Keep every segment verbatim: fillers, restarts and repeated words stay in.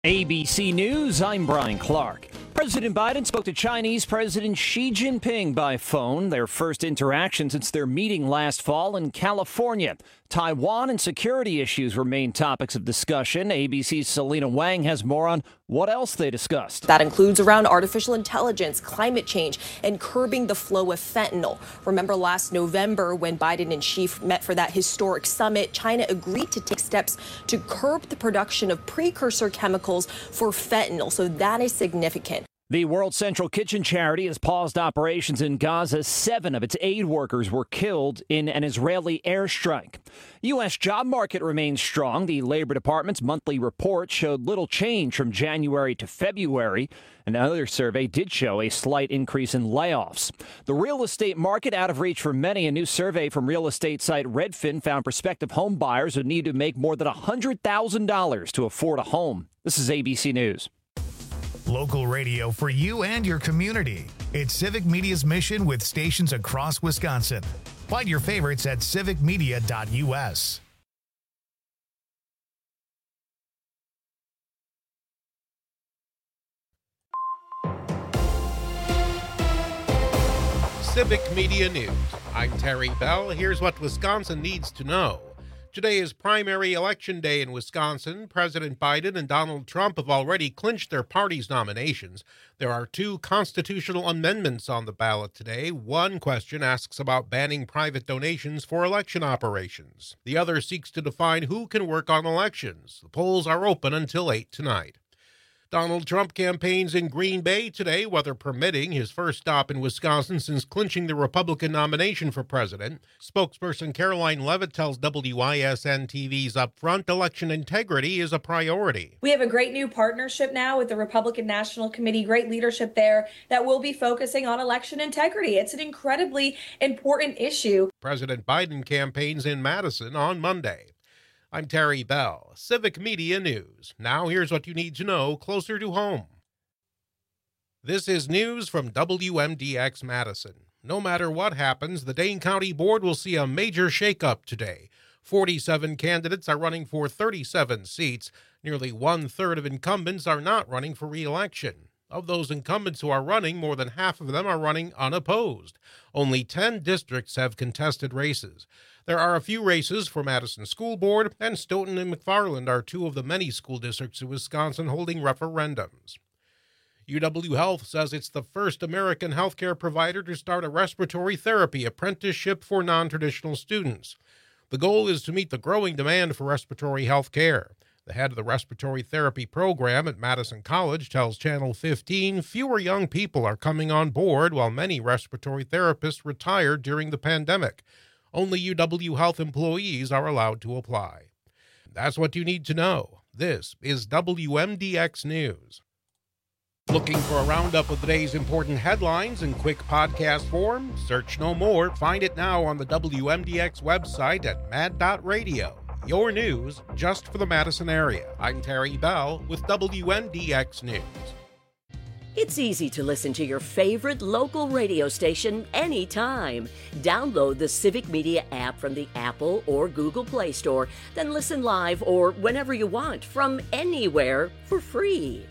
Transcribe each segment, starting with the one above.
A B C News, I'm Brian Clark. President Biden spoke to Chinese President Xi Jinping by phone, their first interaction since their meeting last fall in California. Taiwan and security issues remain topics of discussion. A B C's Selena Wang has more on what else they discussed. That includes around artificial intelligence, climate change, and curbing the flow of fentanyl. Remember last November when Biden and Xi met for that historic summit, China agreed to take steps to curb the production of precursor chemicals for fentanyl. So that is significant. The World Central Kitchen charity has paused operations in Gaza. Seven of its aid workers were killed in an Israeli airstrike. U S job market remains strong. The Labor Department's monthly report showed little change from January to February. Another survey did show a slight increase in layoffs. The real estate market out of reach for many. A new survey from real estate site Redfin found prospective home buyers would need to make more than one hundred thousand dollars to afford a home. This is A B C News. Local radio for you and your community. It's Civic Media's mission with stations across Wisconsin. Find your favorites at civic media dot u s. Civic Media News. I'm Terry Bell. Here's what Wisconsin needs to know. Today is primary election day in Wisconsin. President Biden and Donald Trump have already clinched their party's nominations. There are two constitutional amendments on the ballot today. One question asks about banning private donations for election operations. The other seeks to define who can work on elections. The polls are open until eight tonight. Donald Trump campaigns in Green Bay today, weather permitting, his first stop in Wisconsin since clinching the Republican nomination for president. Spokesperson Caroline Levitt tells W I S N T V's Upfront election integrity is a priority. We have a great new partnership now with the Republican National Committee, great leadership there that will be focusing on election integrity. It's an incredibly important issue. President Biden campaigns in Madison on Monday. I'm Terry Bell, Civic Media News. Now here's what you need to know closer to home. This is news from W M D X Madison. No matter what happens, the Dane County Board will see a major shakeup today. forty-seven candidates are running for thirty-seven seats. Nearly one-third of incumbents are not running for re-election. Of those incumbents who are running, more than half of them are running unopposed. Only ten districts have contested races. There are a few races for Madison School Board, and Stoughton and McFarland are two of the many school districts in Wisconsin holding referendums. U W Health says it's the first American healthcare provider to start a respiratory therapy apprenticeship for non-traditional students. The goal is to meet the growing demand for respiratory health care. The head of the respiratory therapy program at Madison College tells Channel fifteen fewer young people are coming on board while many respiratory therapists retired during the pandemic. Only U W Health employees are allowed to apply. That's what you need to know. This is W M D X News. Looking for a roundup of the day's important headlines in quick podcast form? Search no more. Find it now on the W M D X website at mad dot radio. Your news just for the Madison area. I'm Terry Bell with W M D X News. It's easy to listen to your favorite local radio station anytime. Download the Civic Media app from the Apple or Google Play Store, then listen live or whenever you want from anywhere for free.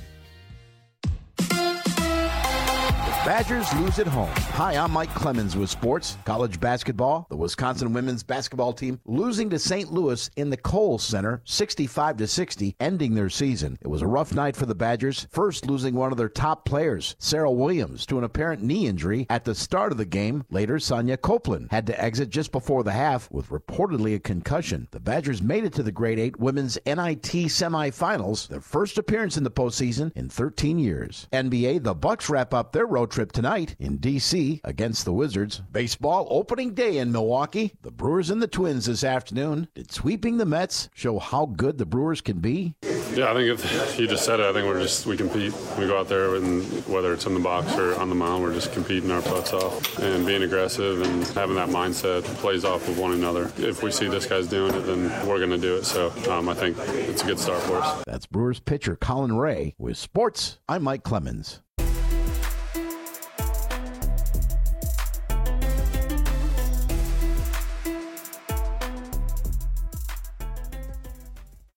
Badgers lose at home. Hi, I'm Mike Clemens with sports. College basketball, the Wisconsin women's basketball team losing to Saint Louis in the Kohl Center, sixty-five to sixty, ending their season. It was a rough night for the Badgers, first losing one of their top players, Sarah Williams, to an apparent knee injury at the start of the game. Later, Sonia Copeland had to exit just before the half with reportedly a concussion. The Badgers made it to the Grade eight Women's N I T semifinals, their first appearance in the postseason in thirteen years. N B A, the Bucks wrap up their road trip tonight in D C against the Wizards. Baseball opening day in Milwaukee. The Brewers and the Twins this afternoon. Did sweeping the Mets show how good the Brewers can be? Yeah, I think if you just said it, I think we're just, we compete. We go out there and whether it's in the box or on the mound, we're just competing our butts off and being aggressive and having that mindset plays off of one another. If we see this guy's doing it, then we're going to do it. So um, I think it's a good start for us. That's Brewers pitcher Colin Ray with sports. I'm Mike Clemens.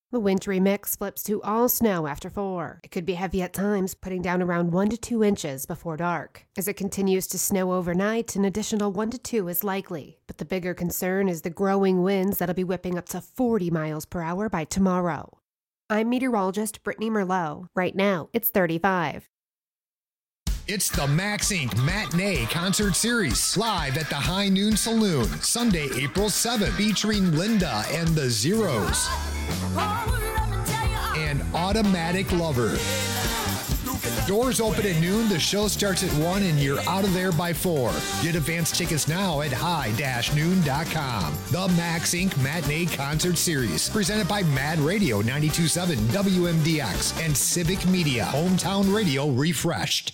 The wintry mix flips to all snow after four. It could be heavy at times, putting down around one to two inches before dark. As it continues to snow overnight, an additional one to two is likely. But the bigger concern is the growing winds that'll be whipping up to forty miles per hour by tomorrow. I'm meteorologist Brittany Merlot. Right now, it's thirty-five. It's the Max Incorporated. Matinee Concert Series, live at the High Noon Saloon, Sunday, April seventh, featuring Linda and the Zeros and Automatic Lover. Doors open at noon, the show starts at one, and you're out of there by four. Get advance tickets now at high dash noon dot com. The Max Incorporated. Matinee Concert Series, presented by Mad Radio ninety-two point seven W M D X and Civic Media, hometown radio refreshed.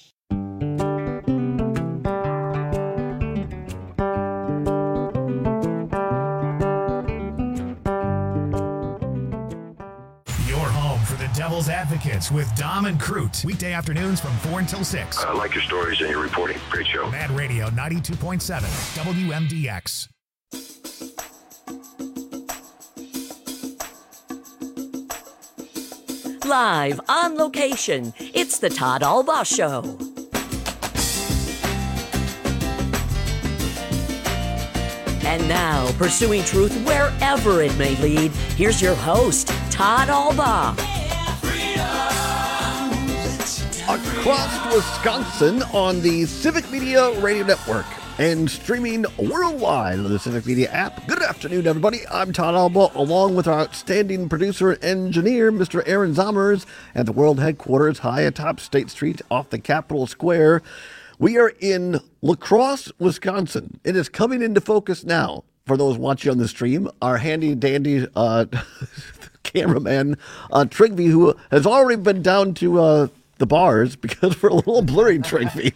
Devil's Advocates with Dom and Crute. Weekday afternoons from four until six. I like your stories and your reporting. Great show. Mad Radio ninety-two point seven W M D X. Live on location, it's the Todd Albaugh Show. And now, pursuing truth wherever it may lead, here's your host, Todd Albaugh. Across Wisconsin on the Civic Media Radio Network and streaming worldwide on the Civic Media app. Good afternoon, everybody. I'm Todd Albaugh, along with our outstanding producer and engineer, Mister Aaron Zommers, at the world headquarters high atop State Street off the Capitol Square. We are in La Crosse, Wisconsin. It is coming into focus now. For those watching on the stream, our handy-dandy uh, cameraman, uh, Trigby, who has already been down to uh, the bars because we're a little blurry, Trigby.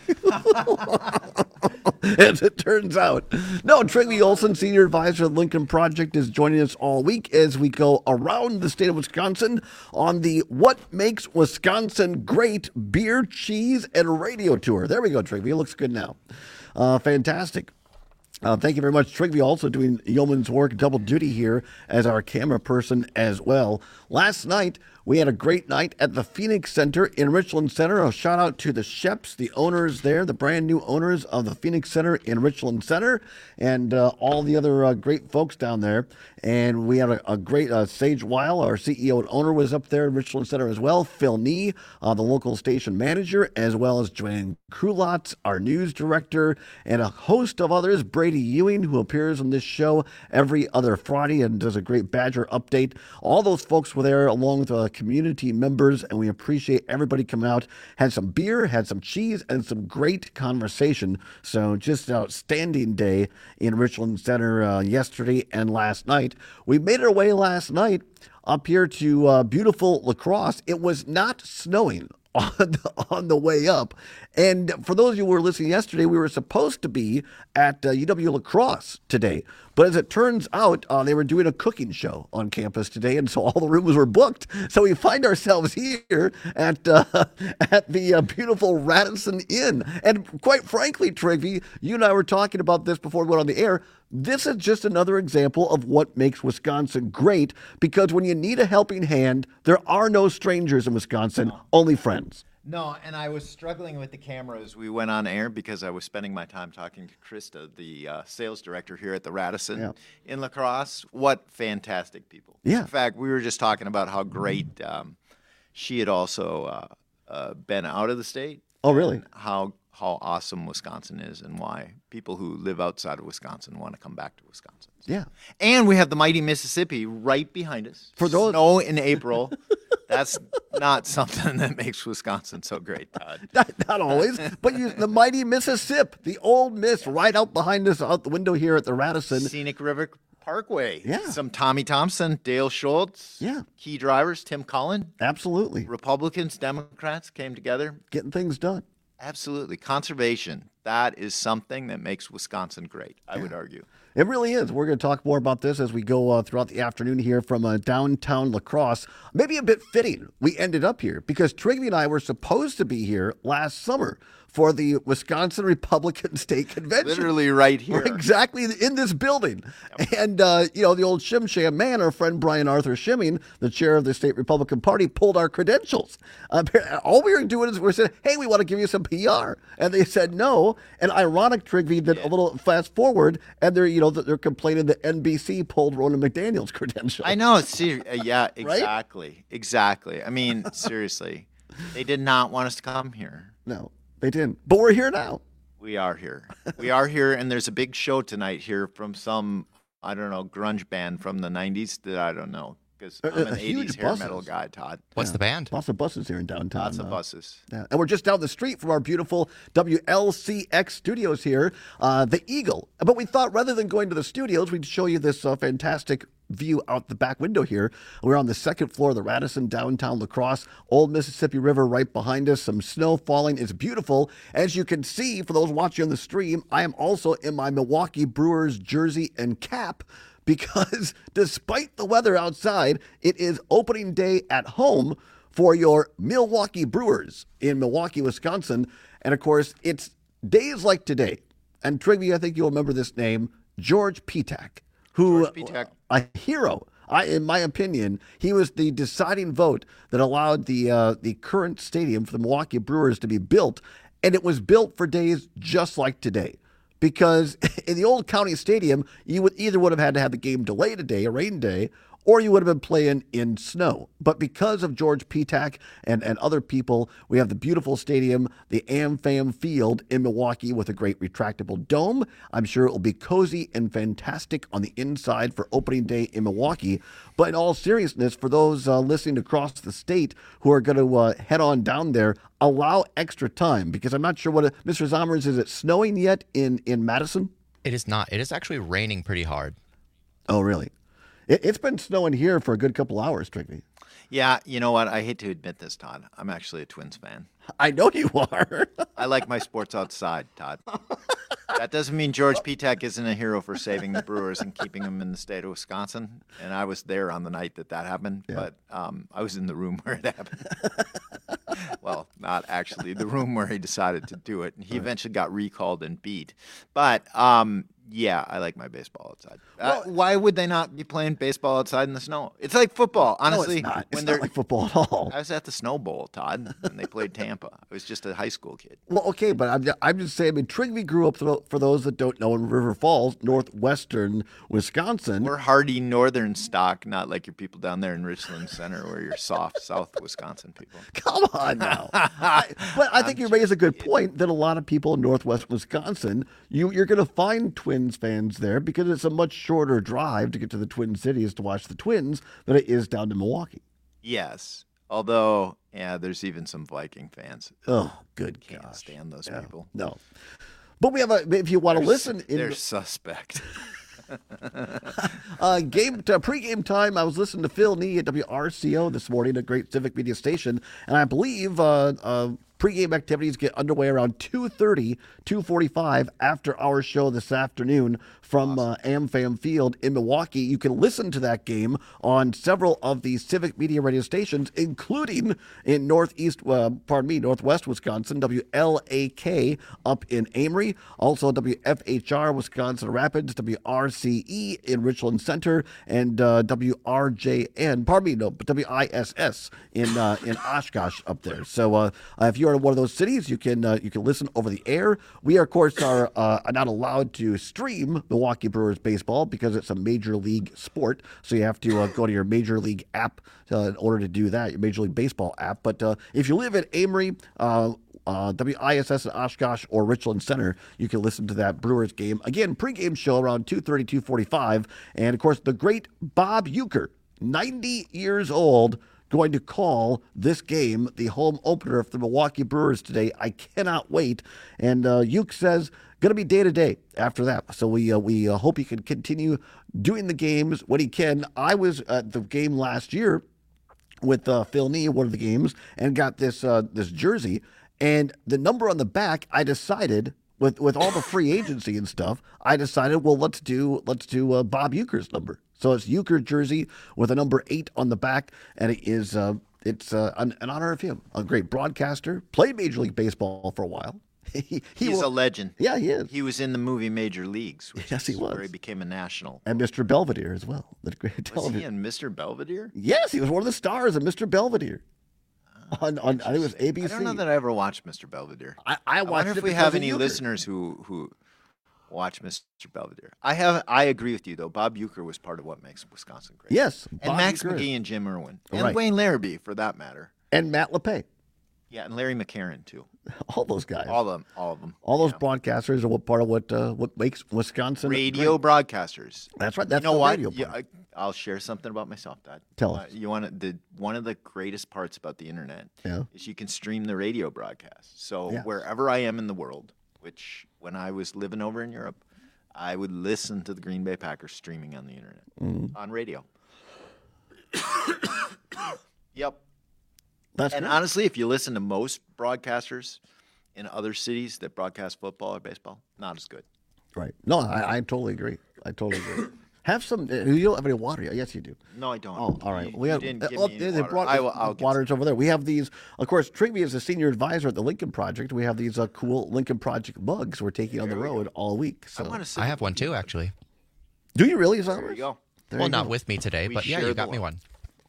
As it turns out. No, Trigby Olson, Senior Advisor of the Lincoln Project, is joining us all week as we go around the state of Wisconsin on the What Makes Wisconsin Great Beer, Cheese, and Radio Tour. There we go, Trigby. It looks good now. Uh, fantastic. Uh, thank you very much. Trigby also doing yeoman's work, double duty here as our camera person as well. Last night, we had a great night at the Phoenix Center in Richland Center. A shout out to the Sheps, the owners there, the brand new owners of the Phoenix Center in Richland Center, and uh, all the other uh, great folks down there. And we had a, a great uh, Sage Weil, our C E O and owner, was up there in Richland Center as well. Phil Nee, uh, the local station manager, as well as Joanne Krulotz, our news director, and a host of others. Brady Ewing, who appears on this show every other Friday and does a great Badger update. All those folks were there along with uh, community members, and we appreciate everybody coming out. Had some beer, had some cheese, and some great conversation. So just an outstanding day in Richland Center uh, yesterday and last night. We made our way last night up here to uh, beautiful La Crosse. It was not snowing on the, on the way up. And for those of you who were listening yesterday, we were supposed to be at uh, U W La Crosse today. But as it turns out, uh, they were doing a cooking show on campus today, and so all the rooms were booked. So we find ourselves here at uh, at the uh, beautiful Radisson Inn. And quite frankly, Trigby, you and I were talking about this before we went on the air. This is just another example of what makes Wisconsin great, because when you need a helping hand, there are no strangers in Wisconsin, only friends. No, and I was struggling with the camera as we went on air because I was spending my time talking to Krista, the uh, sales director here at the Radisson yeah. in La Crosse. What fantastic people. Yeah. In fact, we were just talking about how great um, she had also uh, uh, been out of the state. Oh, really? How how awesome Wisconsin is and why people who live outside of Wisconsin want to come back to Wisconsin. Yeah. And we have the mighty Mississippi right behind us. For those Snow in April. That's not something that makes Wisconsin so great, Todd. Not, not always, but you, the mighty Mississippi, the old Miss right out behind us out the window here at the Radisson. Scenic River Parkway. Yeah. Some Tommy Thompson, Dale Schultz. Yeah. Key drivers, Tim Cullen. Absolutely. Republicans, Democrats came together. Getting things done. Absolutely. Conservation. That is something that makes Wisconsin great, I yeah. would argue. It really is. We're going to talk more about this as we go uh, throughout the afternoon here from uh, downtown La Crosse. Maybe a bit fitting we ended up here because Trigby and I were supposed to be here last summer for the Wisconsin Republican State Convention. Literally right here. Exactly in this building. Yep. And, uh, you know, the old Shim Sham man, our friend Brian Arthur Shimming, the chair of the State Republican Party, pulled our credentials. Uh, all we were doing is we said, hey, we want to give you some P R. And they said no. And ironic, Trigby, that yeah. a little fast forward, and they're, you know, they're complaining that N B C pulled Ronna McDaniel's credentials. I know. Ser- uh, yeah, exactly. Right? Exactly. I mean, seriously, they did not want us to come here. No. They didn't. But we're here now. We are here. We are here, and there's a big show tonight here from some, I don't know, grunge band from the nineties that I don't know, because I'm an eighties hair buses. metal guy, Todd. What's yeah. the band? Lots of buses here in downtown. Lots uh, of buses. Yeah. And we're just down the street from our beautiful W L C X studios here, uh, the Eagle. But we thought rather than going to the studios, we'd show you this uh, fantastic view out the back window here. We're on the second floor of the Radisson, downtown La Crosse. Old Mississippi River right behind us. Some snow falling. It's beautiful. As you can see, for those watching on the stream, I am also in my Milwaukee Brewers jersey and cap because despite the weather outside, it is opening day at home for your Milwaukee Brewers in Milwaukee, Wisconsin. And of course, it's days like today. And Trigby, I think you'll remember this name, George Petak. Who, a hero. I, in my opinion, he was the deciding vote that allowed the uh, the current stadium for the Milwaukee Brewers to be built, and it was built for days just like today. Because in the old county stadium, you would either would have had to have the game delayed a day, a rain day, or you would have been playing in snow. But because of George Petak and, and other people, we have the beautiful stadium, the AmFam Field in Milwaukee with a great retractable dome. I'm sure it will be cozy and fantastic on the inside for opening day in Milwaukee. But in all seriousness, for those uh, listening across the state who are going to uh, head on down there, allow extra time because I'm not sure what, – Mister Zommers, is it snowing yet in, in Madison? It is not. It is actually raining pretty hard. Oh, really? It's been snowing here for a good couple hours, Trigby. Yeah, you know what? I hate to admit this, Todd. I'm actually a Twins fan. I know you are. I like my sports outside, Todd. That doesn't mean George Petak isn't a hero for saving the Brewers and keeping them in the state of Wisconsin. And I was there on the night that that happened, yeah. but um, I was in the room where it happened. Well, not actually the room where he decided to do it. And he right. eventually got recalled and beat. But um, yeah, I like my baseball outside. Well, uh, why would they not be playing baseball outside in the snow? It's like football, honestly. No, it's not. It's not like football at all. I was at the Snow Bowl, Todd, when they played Tampa. I was just a high school kid. Well, okay, but I'm just, I'm just saying, I mean, Trigby grew up, for those that don't know, in River Falls, northwestern Wisconsin. We're hardy northern stock, not like your people down there in Richland Center where you're soft south Wisconsin people. Come on now. I, but I think you raise a good point that a lot of people in northwest Wisconsin, you, you're going to find Twins fans there because it's a much shorter drive to get to the Twin Cities to watch the Twins than it is down to Milwaukee. Yes. Although, yeah, there's even some Viking fans. Oh, good Can't gosh. stand those yeah, people. No. But we have a, if you want they're, to listen. They're in, suspect. uh, game to, pregame time, I was listening to Phil Nee at W R C O this morning, a great civic media station, and I believe uh, uh, pregame activities get underway around two thirty, two forty-five after our show this afternoon from uh, AmFam Field in Milwaukee. You can listen to that game on several of the civic media radio stations, including in northeast, uh, pardon me, northwest Wisconsin, W L A K up in Amory, also W F H R Wisconsin Rapids, W R C E in Richland Center, and uh, W R J N, pardon me, no, W I S S in uh, in Oshkosh up there. So uh, if you're in one of those cities, you can uh, you can listen over the air. We, of course, are uh, not allowed to stream Milwaukee Brewers baseball because it's a major league sport. So you have to uh, go to your major league app uh, in order to do that, your Major League Baseball app. But uh, if you live in Amory, uh, uh, W I S S in Oshkosh or Richland Center, you can listen to that Brewers game. Again, pregame show around two thirty, two forty-five. And, of course, the great Bob Uecker, ninety years old, going to call this game the home opener for the Milwaukee Brewers today. I cannot wait. And uh, Uke says going to be day to day after that. So we uh, we uh, hope he can continue doing the games when he can. I was at the game last year with uh, Phil Nee, one of the games, and got this uh, this jersey. And the number on the back, I decided with with all the free agency and stuff, I decided, well, let's do let's do uh, Bob Uecker's number. So it's Uecker jersey with a number eight on the back, and it is uh, it's uh, an, an honor of him. A great broadcaster, played Major League Baseball for a while. he, he He's was, a legend. Yeah, he is. He was in the movie Major Leagues, which yes, he is was. where he became a national. And Mister Belvedere as well. The great Was television. he in Mister Belvedere? Yes, he was one of the stars of Mister Belvedere. Oh, on, on I think it was A B C. I don't know that I ever watched Mister Belvedere. I, I watched wonder it if we because have of any Uecker. listeners who who watch Mister Belvedere. I have. I agree with you though. Bob Uecker was part of what makes Wisconsin great. Yes, and Bob Max Uecker is. McGee and Jim Irwin and Right. Wayne Larrabee for that matter. And Matt LePay. Yeah, and Larry McCarran too. All those guys. All of them. All of them. All those broadcasters are what part of what uh, what makes Wisconsin Radio great. broadcasters. That's right. That's you know the what? radio Yeah, part. I, I'll share something about myself, Dad. Tell Uh, us. you want the one of the greatest parts about the internet Yeah. is you can stream the radio broadcast. So Yeah. wherever I am in the world, which when I was living over in Europe, I would listen to the Green Bay Packers streaming on the internet Mhm. on radio. Yep. That's and great. honestly, if you listen to most broadcasters in other cities that broadcast football or baseball, not as good. Right. No, I, I totally agree. I totally agree. Have some. Uh, you don't have any water yet? Yes, you do. No, I don't. Oh, all right. You- we you have. didn't uh, give well, me any they water. brought I the- will- I'll the get water's over there. We have these. Of course, Trigby is a senior advisor at the Lincoln Project. We have these uh, cool Lincoln Project mugs we're taking on the road all week. So I have one too, actually. do you really, There Summers? you go. There well, you not go. with me today, We but yeah, share you the got me love. one.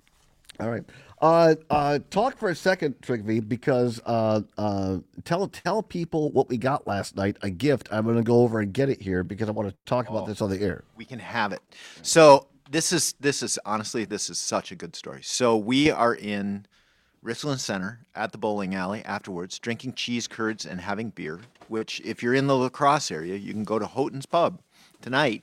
All right. Uh, uh, talk for a second, Trigby, because uh, uh, tell tell people what we got last night. A gift. I'm going to go over and get it here because I want to talk about Oh. this on the air. We can have it. So this is this is honestly this is such a good story. So we are in Richland Center at the bowling alley afterwards, drinking cheese curds and having beer. Which, if you're in the La Crosse area, you can go to Houghton's Pub tonight.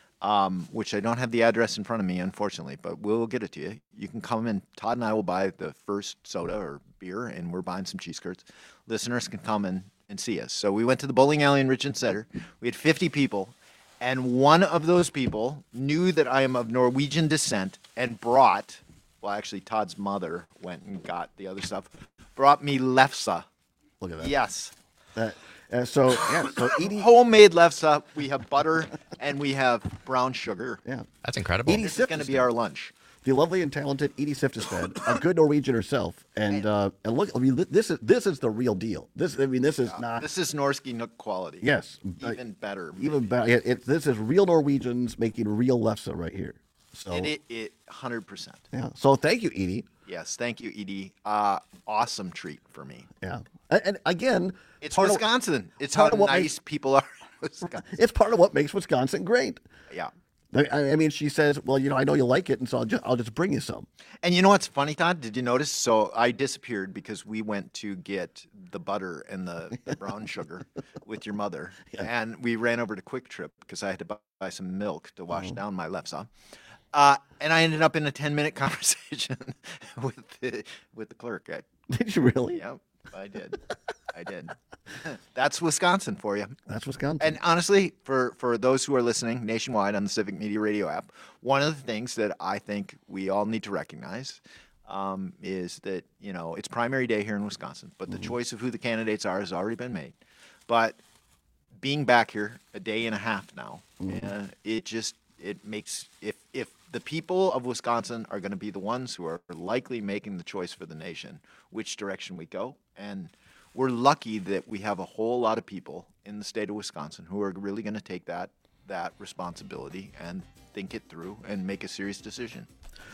Um, which I don't have the address in front of me, unfortunately, but we'll get it to you. You can come in. Todd and I will buy the first soda or beer, and we're buying some cheese curds. Listeners can come in and see us. So we went to the bowling alley in Richland Center. We had fifty people, and one of those people knew that I am of Norwegian descent and brought, well, actually, Todd's mother went and got the other stuff, brought me lefse. Look at that. Yes. Uh, uh, so yeah, so Edie, Homemade lefse. We have butter and we have brown sugar. yeah, That's incredible. Edie This is going to be our lunch. the lovely and talented Edie Sifterstead, a good Norwegian herself, and uh, and look, I mean, this is this is the real deal. This, I mean, this is not. This is Norski Nook quality. Yes, Even better. even better. It, it, this is real Norwegians making real lefse right here. So It, it, it one hundred percent. yeah, so thank you, Edie. Yes, thank you, Edie. Uh, awesome treat for me. Yeah, and, and again, It's part of- Wisconsin. It's how part of what nice makes- people are in Wisconsin. it's part of what makes Wisconsin great. Yeah. I, I mean, she says, "Well, you know, I know you like it, and so I'll just, I'll just bring you some." And you know what's funny, Todd? Did you notice? So I disappeared because we went to get the butter and the, the brown sugar with your mother. And we ran over to Quick Trip because I had to buy, buy some milk to wash Oh. down my lefse. Uh, and I ended up in a ten-minute conversation with the, with the clerk. I, Did you really? Yep, I did. I did. That's Wisconsin for you. That's Wisconsin. And honestly, for, for those who are listening nationwide on the Civic Media Radio app, one of the things that I think we all need to recognize um, is that, you know, it's primary day here in Wisconsin, but the choice of who the candidates are has already been made. But being back here a day and a half now, uh, it just, it makes, if, if the people of Wisconsin are going to be the ones who are likely making the choice for the nation, which direction we go, and we're lucky that we have a whole lot of people in the state of Wisconsin who are really going to take that that responsibility and think it through and make a serious decision.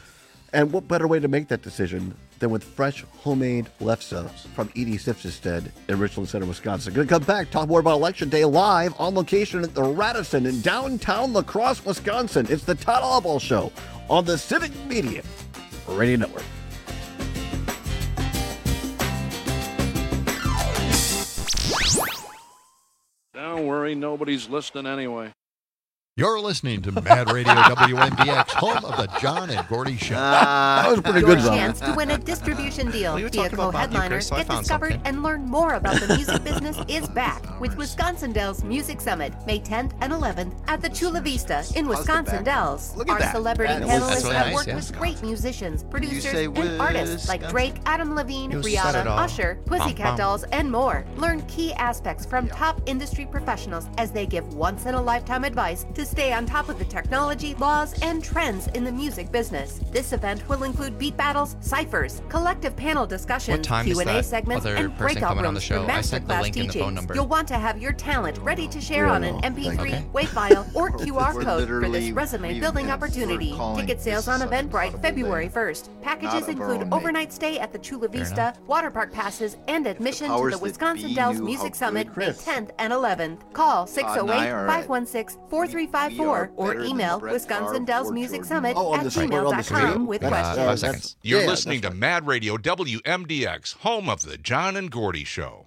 And what better way to make that decision than with fresh homemade lefse from Edie Sifterstead in Richland Center, Wisconsin. Going to come back, talk more about Election Day live on location at the Radisson in downtown La Crosse, Wisconsin. It's the Todd Albaugh Show on the Civic Media Radio Network. Don't worry, nobody's listening anyway. You're listening to Mad Radio W M D X, home of the John and Gordy Show. Uh, that was pretty Your good, John. chance to win a distribution deal. We were Be a talking about Bob co-headliner, Euchre, so I get found discovered, something. and learn more about the music business is back with Wisconsin Dells Music Summit, May tenth and eleventh at the Chula Vista in Wisconsin Dells. Look at Our that. celebrity That- panelists That's really have nice, worked yeah. with great musicians, producers, say and artists like Wisconsin? Drake, Adam Levine, You said it Rihanna, all. Usher, Pussycat Bum, bum. Dolls, and more. Learn key aspects from top industry professionals as they give once-in-a-lifetime advice to stay on top of the technology, laws, and trends in the music business. This event will include beat battles, ciphers, collective panel discussions, What time Q is and A that segments, other and person breakout coming on the rooms show? for I sent the masterclass link and the phone teachings. number. You'll want to have your talent ready to share Yeah, on an no, M P three, okay. WAV file, or Q R We're code for this literally resume building we're opportunity. calling Ticket sales this on a Eventbrite audible February day. first. Packages Not of our include own making. overnight stay at the Chula Fair Vista, enough. water park passes, and admission to powers the that Wisconsin be Dells knew Music how Summit good May Chris. tenth and eleventh. Call six oh and I eight, are five one six, four three five we four are or better than email Brett Wisconsin Favre Dells or Music Jordan. Summit Oh, on at the screen, we're on the gmail dot com screen. with Uh, questions. five that's- seconds. You're yeah, listening that's to Mad Radio W M D X, home of the John and Gordy Show.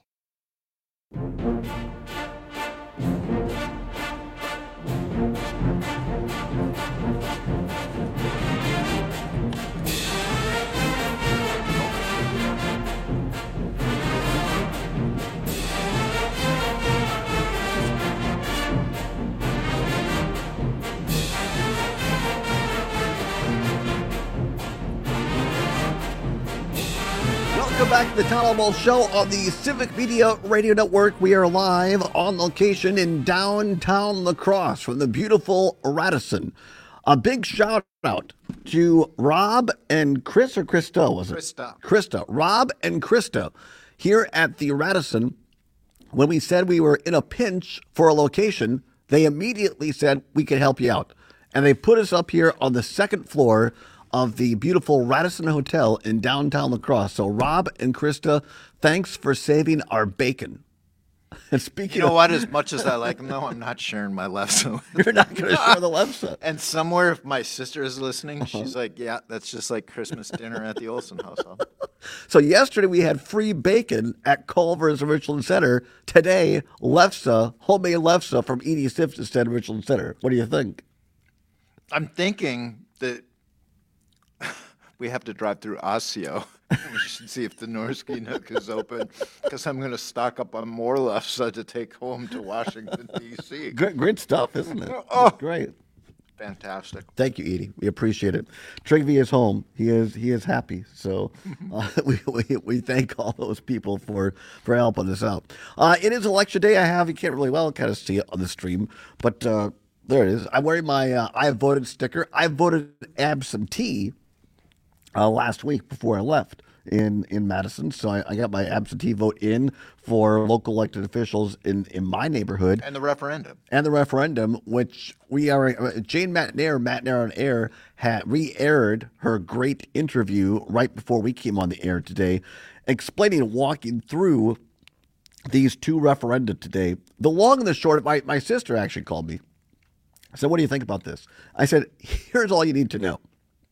Welcome back to the Town Hall Ball Show on the Civic Media Radio Network. We are live on location in downtown La Crosse from the beautiful Radisson. A big shout out to Rob and Chris, or Krista, was it? Krista. Krista. Rob and Krista here at the Radisson. When we said we were in a pinch for a location, they immediately said we could help you out. And they put us up here on the second floor of the beautiful Radisson Hotel in downtown La Crosse. So Rob and Krista, thanks for saving our bacon. And speaking You know of, what? As much as I like them, though, I'm not sharing my lefse. You're not going to share the lefse. And somewhere, if my sister is listening, she's like, "Yeah, that's just like Christmas dinner at the Olsen household." So yesterday we had free bacon at Culver's Richland Center. Today, lefse, homemade lefse from Edie Stifton Richland Center. What do you think? I'm thinking that we have to drive through Osseo. We should see if the Norsky Nook is open, because I'm going to stock up on more lefse to take home to Washington, D C Great, great stuff, isn't it? Oh. Great. Fantastic. Thank you, Edie. We appreciate it. Trigby is home. He is he is happy. So uh, we, we we thank all those people for for helping us out. Uh, it is election day. I have you can't really well kind of see it on the stream, but uh, there it is. I'm wearing my uh, I have voted sticker. I voted absentee uh, last week before I left in in Madison, so I, I got my absentee vote in for local elected officials in in my neighborhood. And the referendum. And the referendum, which we are, Jane McNair, McNair on Air, had re-aired her great interview right before we came on the air today, explaining, walking through these two referenda today. The long and the short, my, my sister actually called me. I said, what do you think about this? I said, here's all you need to know.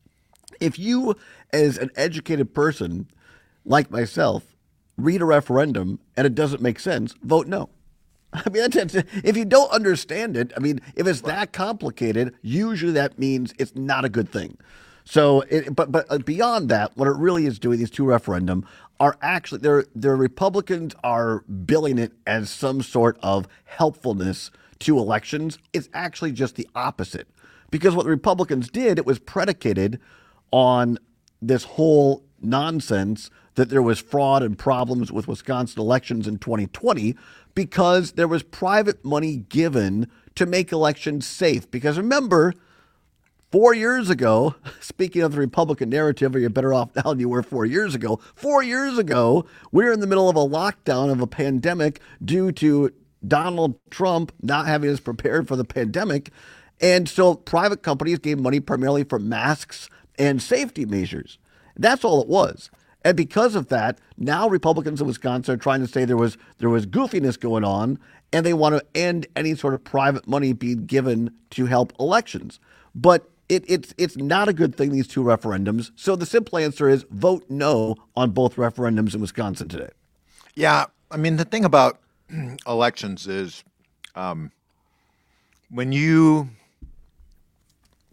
If you, as an educated person like myself, read a referendum and it doesn't make sense, vote no. I mean, that's, that's, if you don't understand it, I mean, if it's that complicated, usually that means it's not a good thing. So, it, but but beyond that, what it really is doing, these two referendum are actually, they're, they're Republicans are billing it as some sort of helpfulness to elections. It's actually just the opposite. Because what the Republicans did, it was predicated on this whole nonsense that there was fraud and problems with Wisconsin elections in twenty twenty because there was private money given to make elections safe. Because remember, four years ago, speaking of the Republican narrative, you're better off now than you were four years ago. Four years ago, we were in the middle of a lockdown of a pandemic due to Donald Trump not having us prepared for the pandemic. And so private companies gave money primarily for masks and safety measures. That's all it was. And because of that, now Republicans in Wisconsin are trying to say there was there was goofiness going on, and they want to end any sort of private money being given to help elections. But it, it's it's not a good thing, these two referendums. So the simple answer is vote no on both referendums in Wisconsin today. Yeah, I mean, the thing about elections is um, when you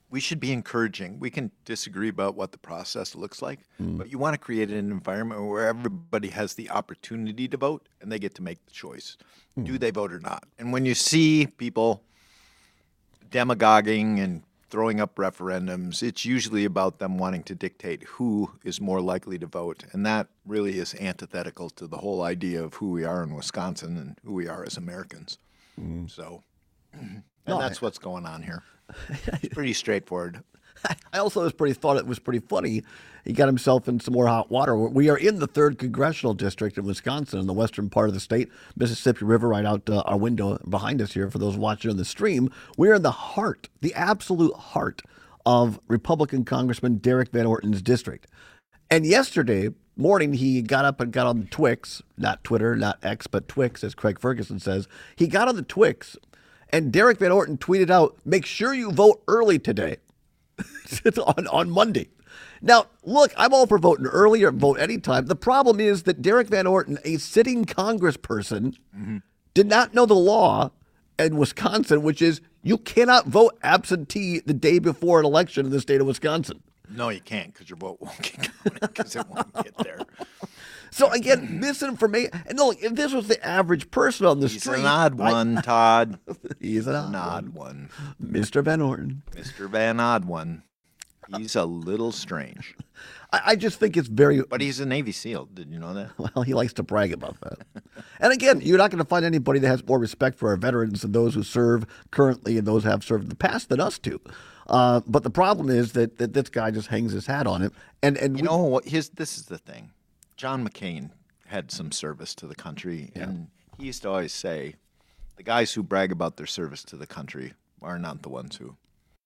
we should be encouraging. We can disagree about what the process looks like, Mm. but you want to create an environment where everybody has the opportunity to vote and they get to make the choice. Mm. Do they vote or not? And when you see people demagoguing and throwing up referendums, it's usually about them wanting to dictate who is more likely to vote. And that really is antithetical to the whole idea of who we are in Wisconsin and who we are as Americans. Mm. So, and No, that's I- what's going on here. It's pretty straightforward. I also was pretty thought it was pretty funny. He got himself in some more hot water. We are in the third congressional district in Wisconsin, in the western part of the state, Mississippi River, right out uh, our window behind us here. For those watching on the stream, we're in the heart, the absolute heart of Republican Congressman Derek Van Orton's district. And yesterday morning, he got up and got on the Twix, not Twitter, not X, but Twix, as Craig Ferguson says. He got on the Twix, and Derek Van Orton tweeted out, "Make sure you vote early today." on, on Monday. Now, look, I'm all for voting early or vote anytime. The problem is that Derek Van Orton, a sitting congressperson, Mm-hmm. did not know the law in Wisconsin, which is you cannot vote absentee the day before an election in the state of Wisconsin. No, you can't because your vote won't get counted because it won't get there. So again, misinformation. And look, if this was the average person on the He's street, an odd I- one, Todd. He's an odd, odd one. Mister Van Orton. Mister Van Odd One. He's a little strange. I, I just think it's very. But he's a Navy SEAL. Did you know that? Well, he likes to brag about that. And again, you're not going to find anybody that has more respect for our veterans than those who serve currently and those who have served in the past than us do. Uh, but the problem is that, that this guy just hangs his hat on it. And and You we- know what? His this is the thing. John McCain had some service to the country, and he used to always say, "The guys who brag about their service to the country are not the ones who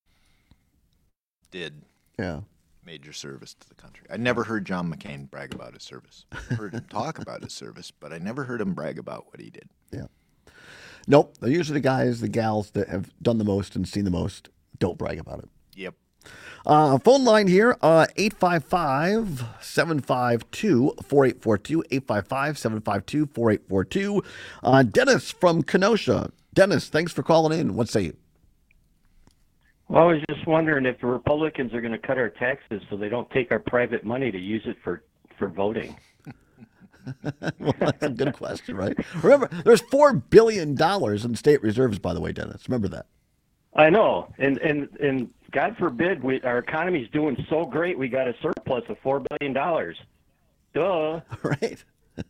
did yeah. major service to the country." I never heard John McCain brag about his service. I heard him talk about his service, but I never heard him brag about what he did. Yeah. Nope. They're usually the guys, the gals that have done the most and seen the most don't brag about it. Yep. Uh, phone line here, uh, eight five five, seven five two, four eight four two, eight five five, seven five two, four eight four two. Uh, Dennis from Kenosha. Dennis, thanks for calling in. What say you? Well, I was just wondering if the Republicans are going to cut our taxes so they don't take our private money to use it for, for voting. Well, that's a good question, right? Remember, there's four billion dollars in state reserves, by the way, Dennis. Remember that. I know, and and and God forbid, we, our economy's doing so great, we got a surplus of four billion dollars. Duh. Right.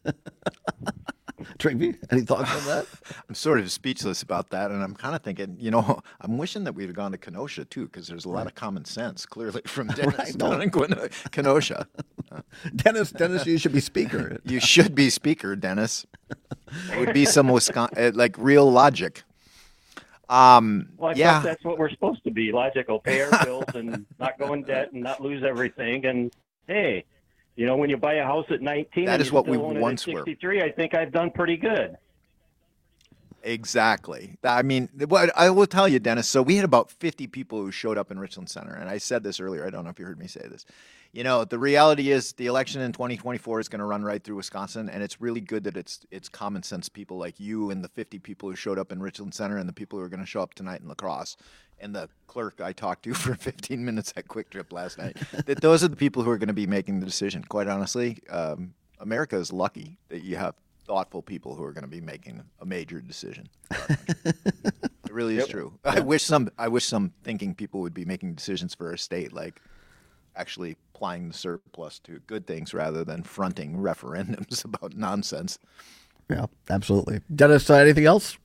Tringy, any thoughts on that? I'm sort of speechless about that, and I'm kind of thinking, you know, I'm wishing that we'd have gone to Kenosha too, because there's a lot of common sense clearly from Dennis Right, down no. in Gwen- Kenosha. Dennis, Dennis, you should be speaker. You should be speaker, Dennis. It would be some Wisconsin, like real logic. Um, Well, I yeah, thought that's what we're supposed to be: logical, pay our bills and not go in debt and not lose everything. And hey, you know, when you buy a house at nineteen, That and is you what still we own it at once were. sixty-three, I think I've done pretty good. exactly. I mean, what I will tell you, Dennis. So we had about fifty people who showed up in Richland Center, and I said this earlier. I don't know if you heard me say this. You know, the reality is the election in twenty twenty-four is going to run right through Wisconsin, and it's really good that it's it's common sense people like you and the fifty people who showed up in Richland Center and the people who are going to show up tonight in La Crosse and the clerk I talked to for fifteen minutes at Quick Trip last night, that those are the people who are going to be making the decision. Quite honestly, um, America is lucky that you have thoughtful people who are going to be making a major decision. It really is Yep. true. I wish some I wish some thinking people would be making decisions for our state, like actually applying the surplus to good things rather than fronting referendums about nonsense. Yeah, absolutely. Dennis, uh, anything else?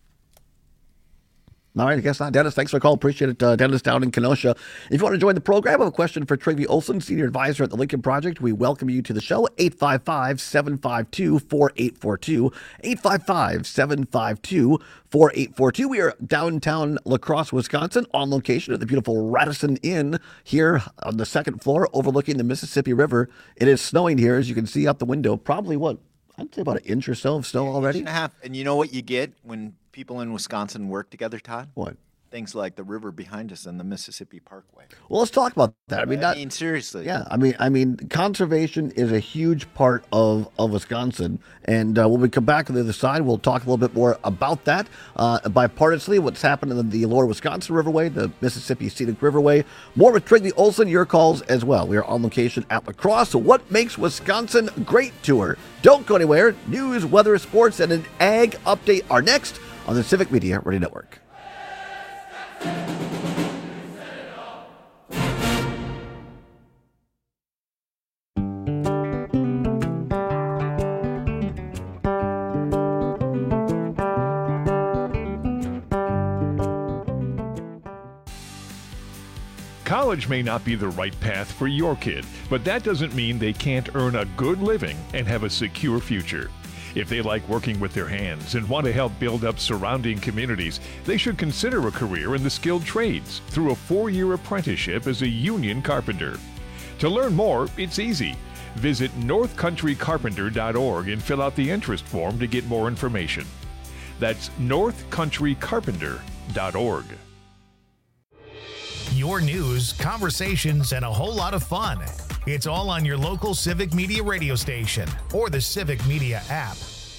All right, I guess not. Dennis, thanks for the call. Appreciate it. Uh, Dennis down in Kenosha. If you want to join the program, I have a question for Trygve Olson, Senior Advisor at the Lincoln Project. We welcome you to the show. eight five five, seven five two, four eight four two. eight five five, seven five two, four eight four two. We are downtown La Crosse, Wisconsin, on location at the beautiful Radisson Inn here on the second floor overlooking the Mississippi River. It is snowing here, as you can see out the window. Probably, what, I'd say about an inch or so of snow already. Inch and a half. And you know what you get when people in Wisconsin work together, Todd? What? things like the river behind us and the Mississippi Parkway. Well, let's talk about that. I mean, I that, mean, seriously. Yeah, I mean, I mean, conservation is a huge part of, of Wisconsin. And uh, when we come back on the other side, we'll talk a little bit more about that. Uh, bipartisanly, what's happening in the Lower Wisconsin Riverway, the Mississippi Scenic Riverway. More with Trigby Olson, your calls as well. We are on location at La Crosse. So what makes Wisconsin great tour? Don't go anywhere. News, weather, sports, and an ag update are next on the Civic Media Radio Network. College may not be the right path for your kid, but that doesn't mean they can't earn a good living and have a secure future. If they like working with their hands and want to help build up surrounding communities, they should consider a career in the skilled trades through a four-year apprenticeship as a union carpenter. To learn more, it's easy. Visit north country carpenter dot org and fill out the interest form to get more information. That's north country carpenter dot org. Your news, conversations, and a whole lot of fun. It's all on your local Civic Media radio station or the Civic Media app.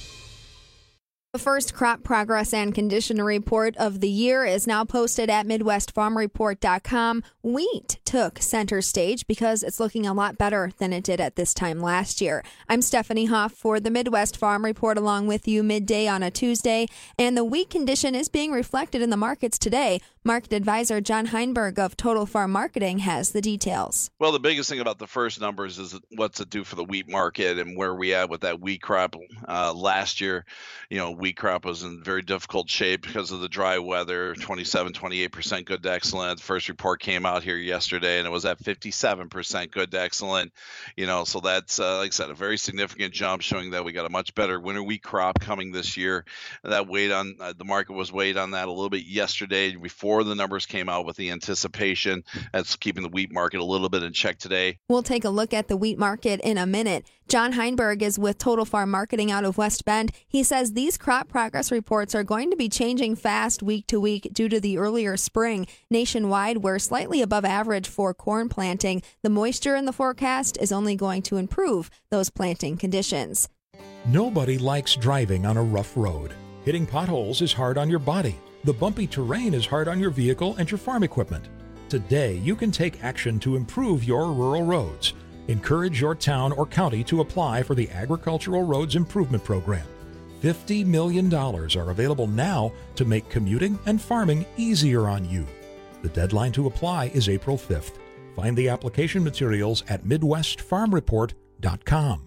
The first crop progress and condition report of the year is now posted at midwest farm report dot com. Wheat took center stage because it's looking a lot better than it did at this time last year. I'm Stephanie Hoff for the Midwest Farm Report along with you midday on a Tuesday, and the wheat condition is being reflected in the markets today. Market advisor John Heinberg of Total Farm Marketing has the details. Well, the biggest thing about the first numbers is what's it do for the wheat market and where we at with that wheat crop. Uh, last year, you know, wheat crop was in very difficult shape because of the dry weather, twenty-seven, twenty-eight percent good to excellent. First report came out here yesterday and it was at fifty-seven percent good to excellent. You know, so that's, uh, like I said, a very significant jump showing that we got a much better winter wheat crop coming this year. That weighed on, uh, the market was weighed on that a little bit yesterday before the numbers came out with the anticipation. That's keeping the wheat market a little bit in check today. We'll take a look at the wheat market in a minute. John Heinberg is with Total Farm Marketing out of West Bend. He says these crop progress reports are going to be changing fast week to week due to the earlier spring. Nationwide, we're slightly above average for corn planting. The moisture in the forecast is only going to improve those planting conditions. Nobody likes driving on a rough road. Hitting potholes is hard on your body. The bumpy terrain is hard on your vehicle and your farm equipment. Today, you can take action to improve your rural roads. Encourage your town or county to apply for the Agricultural Roads Improvement Program. fifty million dollars are available now to make commuting and farming easier on you. The deadline to apply is April fifth. Find the application materials at midwest farm report dot com.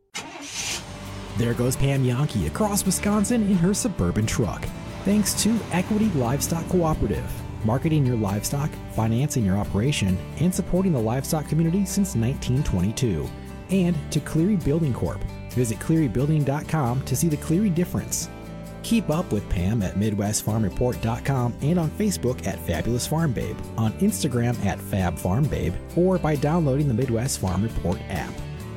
There goes Pam Yankee across Wisconsin in her Suburban truck. Thanks to Equity Livestock Cooperative, marketing your livestock, financing your operation, and supporting the livestock community since nineteen twenty-two. And to Cleary Building Corp. Visit cleary building dot com to see the Cleary difference. Keep up with Pam at midwest farm report dot com and on Facebook at Fabulous Farm Babe, on Instagram at Fab Farm Babe, or by downloading the Midwest Farm Report app.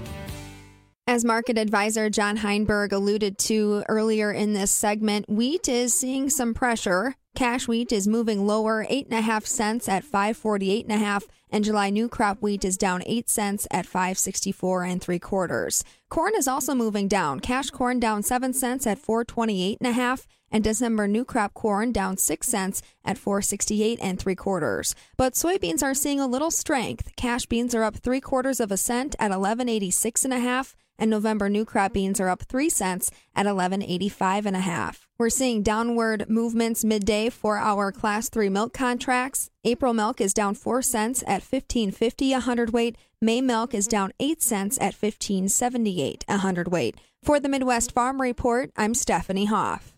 As market advisor John Heinberg alluded to earlier in this segment, wheat is seeing some pressure. Cash wheat is moving lower eight and a half cents at five forty-eight and a half, and July new crop wheat is down eight cents at five sixty-four and three quarters. Corn is also moving down. Cash corn down seven cents at four twenty-eight and a half, and December new crop corn down six cents at four sixty-eight and three quarters. But soybeans are seeing a little strength. Cash beans are up three quarters of a cent at eleven eighty-six and a half. And November new crop beans are up three cents at eleven eighty-five and a half. We're seeing downward movements midday for our class three milk contracts. April milk is down four cents at fifteen fifty a hundredweight. May milk is down eight cents at fifteen seventy-eight a hundredweight. For the Midwest Farm Report, I'm Stephanie Hoff.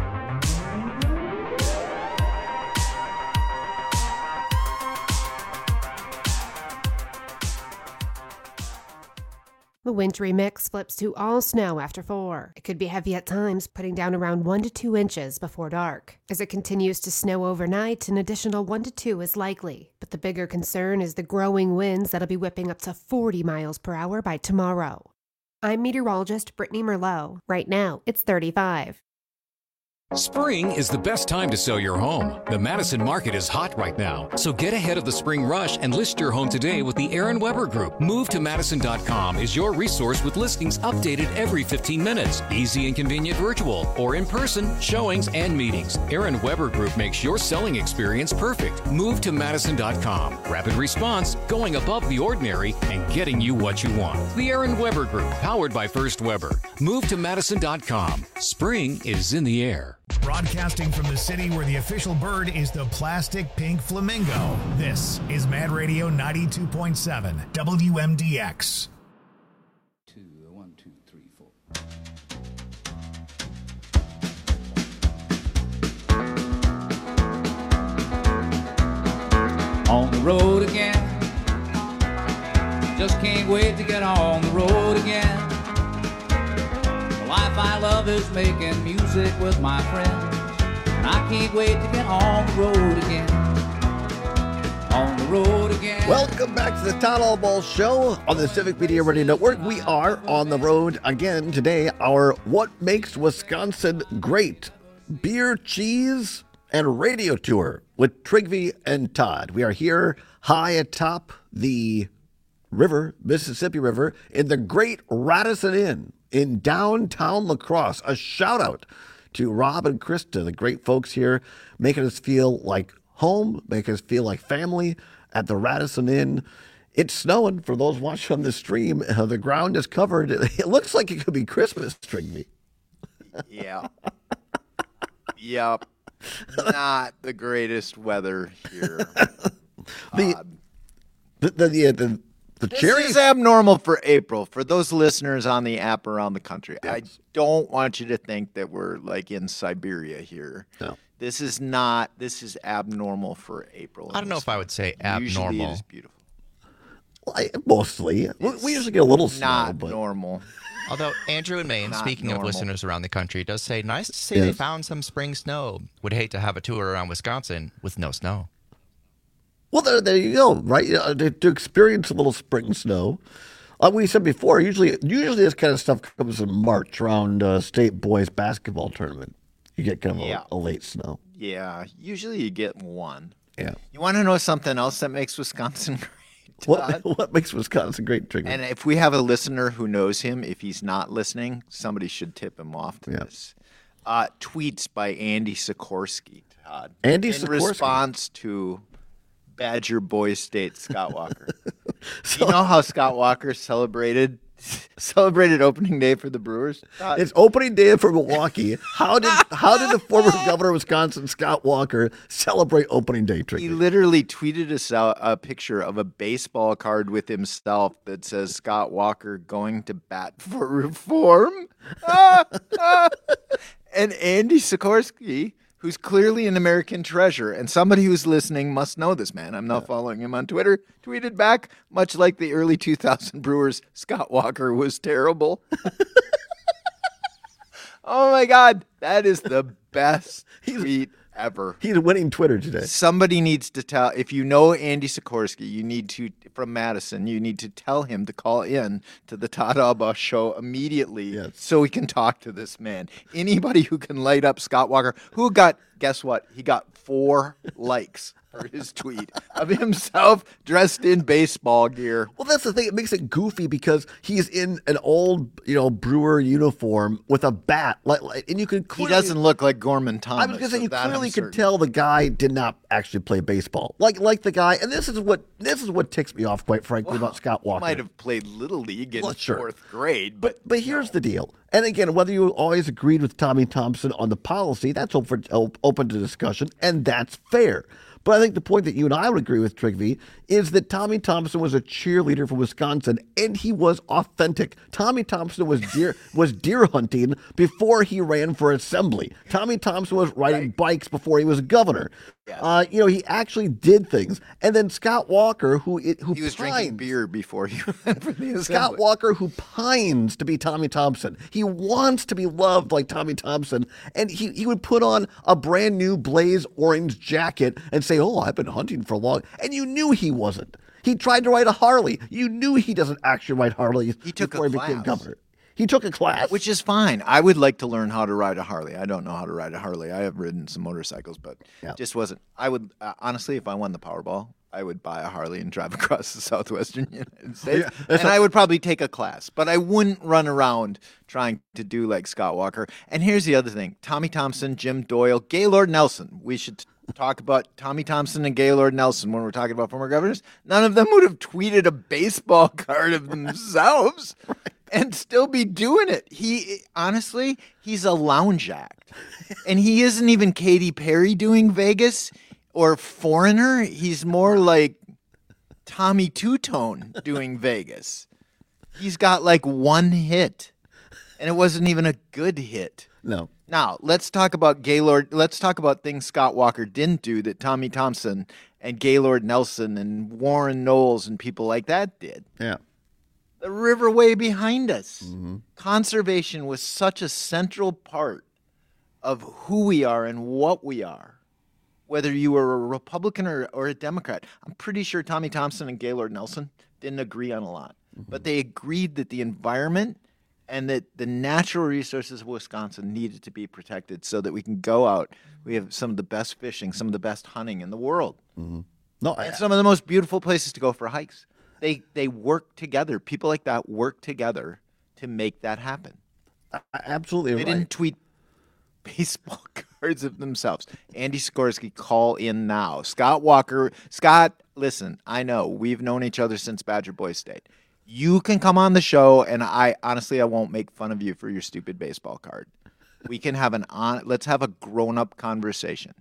The wintry mix flips to all snow after four. It could be heavy at times, putting down around one to two inches before dark. As it continues to snow overnight, an additional one to two is likely. But the bigger concern is the growing winds that'll be whipping up to forty miles per hour by tomorrow. I'm meteorologist Brittany Merlot. Right now, it's thirty-five. Spring is the best time to sell your home. The Madison market is hot right now, so get ahead of the spring rush and list your home today with the Aaron Weber Group. Move to Madison dot com is your resource with listings updated every fifteen minutes. Easy and convenient virtual or in person showings and meetings. Aaron Weber Group makes your selling experience perfect. Move to Madison dot com. Rapid response, going above the ordinary, and getting you what you want. The Aaron Weber Group, powered by First Weber. Move to Madison dot com. Spring is in the air. Broadcasting from the city where the official bird is the plastic pink flamingo. This is Mad Radio ninety-two point seven W M D X. Two, one, two, three, four. On the road again. Just can't wait to get on the road again. The life I love is making music with my friends, and I can't wait to get on the road again. On the road again. Welcome back to the Todd Allball Show on the Civic Media Radio Network. We are on the road again today. Our What Makes Wisconsin Great beer, cheese, and radio tour with Trygve and Todd. We are here high atop the river, Mississippi River, in the Great Radisson Inn in downtown La Crosse. A shout out to Rob and Krista, the great folks here, making us feel like home, making us feel like family at the Radisson Inn. It's snowing for those watching on the stream. Uh, the ground is covered. It looks like it could be Christmas, Trygve. Yeah. Yep. Not the greatest weather here. the, uh, the, the, the, the The this cherry is abnormal for April. For those listeners on the app around the country, yes. I don't want you to think that we're like in Siberia here. No. This is not. This is abnormal for April. I don't know if I would say abnormal. Usually it is beautiful. Well, I, mostly. It's we usually get a little snow. Not but... normal. Although Andrew in Maine, Not speaking normal. of listeners around the country, does say, nice to see Yes. they found some spring snow. Would hate to have a tour around Wisconsin with no snow. Well, there, there you go, right? Uh, to, to experience a little spring snow. Like we said before, usually usually this kind of stuff comes in March around uh, state boys basketball tournament. You get kind of Yeah. a, a late snow. Yeah. Usually you get one. Yeah. You want to know something else that makes Wisconsin great? What what makes Wisconsin great, Trygve? And if we have a listener who knows him, if he's not listening, somebody should tip him off to Yeah. this. Uh, tweets by Andy Sikorsky, Todd. Andy in Sikorsky. response to Badger Boy State Scott Walker. You know how Scott Walker celebrated celebrated opening day for the Brewers? Todd? It's opening day for Milwaukee. How did how did the former governor of Wisconsin, Scott Walker, celebrate opening day, He Trygve? literally tweeted us out a picture of a baseball card with himself that says Scott Walker going to bat for reform. Ah, ah. And Andy Sikorsky, who's clearly an American treasure, and somebody who's listening must know this man. I'm now following him on Twitter. Tweeted back, much like the early two thousand Brewers, Scott Walker was terrible. Oh my God, that is the best tweet ever. He's winning Twitter today. Somebody needs to tell, if you know Andy Sikorsky, you need to, from Madison, you need to tell him to call in to the Todd Alba show immediately Yes. so we can talk to this man. Anybody who can light up Scott Walker, who got, guess what? He got four likes for his tweet of himself dressed in baseball gear. Well, that's the thing. It makes it goofy because he's in an old, you know, Brewer uniform with a bat, like, like and you could He clearly. doesn't look like Gorman Thomas. I was going to say of you that I'm clearly could certain. tell the guy did not actually play baseball. Like like the guy, and this is what this is what ticks me off, quite frankly, Well, about Scott Walker. He might have played Little League in Well, sure. fourth grade, but But but here's the deal. And again, whether you always agreed with Tommy Thompson on the policy, that's open, open to discussion, and that's fair. But I think the point that you and I would agree with, Trygve, is that Tommy Thompson was a cheerleader for Wisconsin, and he was authentic. Tommy Thompson was deer was deer hunting before he ran for assembly. Tommy Thompson was riding Right. bikes before he was governor. Yeah. Uh, you know, he actually did things. And then Scott Walker, who who he was pines, drinking beer before he ran for the Scott assembly. Walker, who pines to be Tommy Thompson. He wants to be loved like Tommy Thompson. And he, he would put on a brand new blaze orange jacket and say, oh, I've been hunting for long. And you knew he wasn't. He tried to ride a Harley. You knew he doesn't actually ride Harleys He took before a he became class. governor. He took a class? Which is fine. I would like to learn how to ride a Harley. I don't know how to ride a Harley. I have ridden some motorcycles, but yeah. just wasn't. I would, uh, honestly, if I won the Powerball, I would buy a Harley and drive across the southwestern United States. Yeah, and a- I would probably take a class, but I wouldn't run around trying to do like Scott Walker. And here's the other thing. Tommy Thompson, Jim Doyle, Gaylord Nelson. We should t- talk about Tommy Thompson and Gaylord Nelson when we're talking about former governors. None of them would have tweeted a baseball card of themselves right. and still be doing it. He, honestly, he's a lounge act. And he isn't even Katy Perry doing Vegas. Or Foreigner, he's more like Tommy Two-Tone doing Vegas. He's got like one hit, and it wasn't even a good hit. No. Now, let's talk about Gaylord. Let's talk about things Scott Walker didn't do that Tommy Thompson and Gaylord Nelson and Warren Knowles and people like that did. Yeah. The riverway behind us. Mm-hmm. Conservation was such a central part of who we are and what we are. Whether you were a Republican or, or a Democrat. I'm pretty sure Tommy Thompson and Gaylord Nelson didn't agree on a lot. Mm-hmm. But they agreed that the environment and that the natural resources of Wisconsin needed to be protected so that we can go out. We have some of the best fishing, some of the best hunting in the world. Mm-hmm. No, I, and some of the most beautiful places to go for hikes. They, they work together. People like that work together to make that happen. I, absolutely They right. didn't tweet baseball cards of themselves. Andy Sikorsky, call in now. Scott Walker. Scott, listen, I know we've known each other since Badger Boy State. You can come on the show, and I honestly, I won't make fun of you for your stupid baseball card. We can have an on. Let's have a grown-up conversation.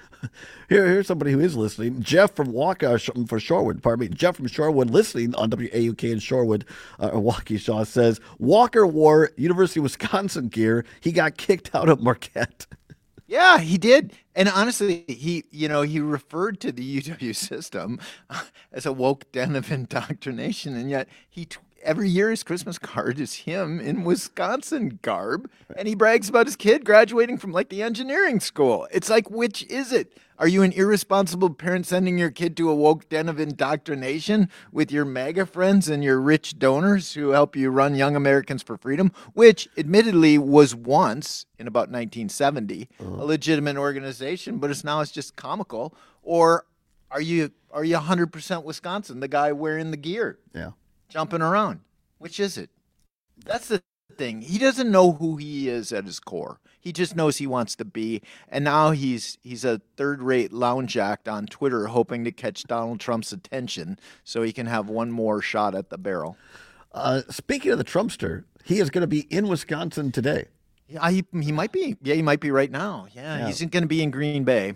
Here, here's somebody who is listening. Jeff from Walker for Shorewood. Pardon me. Jeff from Shorewood, listening on W A U K in Shorewood, uh, Waukesha, says Walker wore University of Wisconsin gear. He got kicked out of Marquette. Yeah, he did. And honestly, he, you know, he referred to the U W system as a woke den of indoctrination, and yet he t- every year his Christmas card is him in Wisconsin garb, and he brags about his kid graduating from like the engineering school. It's like, which is it? Are you an irresponsible parent sending your kid to a woke den of indoctrination with your MAGA friends and your rich donors who help you run Young Americans for Freedom, which admittedly was once, in about nineteen seventy, uh-huh. a legitimate organization, but it's now it's just comical? Or are you are you one hundred percent Wisconsin, the guy wearing the gear? Yeah. Jumping around? Which is it? That's the thing. He doesn't know who he is at his core. He just knows he wants to be, and now he's he's a third-rate lounge act on Twitter hoping to catch Donald Trump's attention so he can have one more shot at the barrel. Uh, speaking of the Trumpster, he is going to be in Wisconsin today. Yeah, he, he might be. Yeah, he might be right now. Yeah, yeah. He's going to be in Green Bay.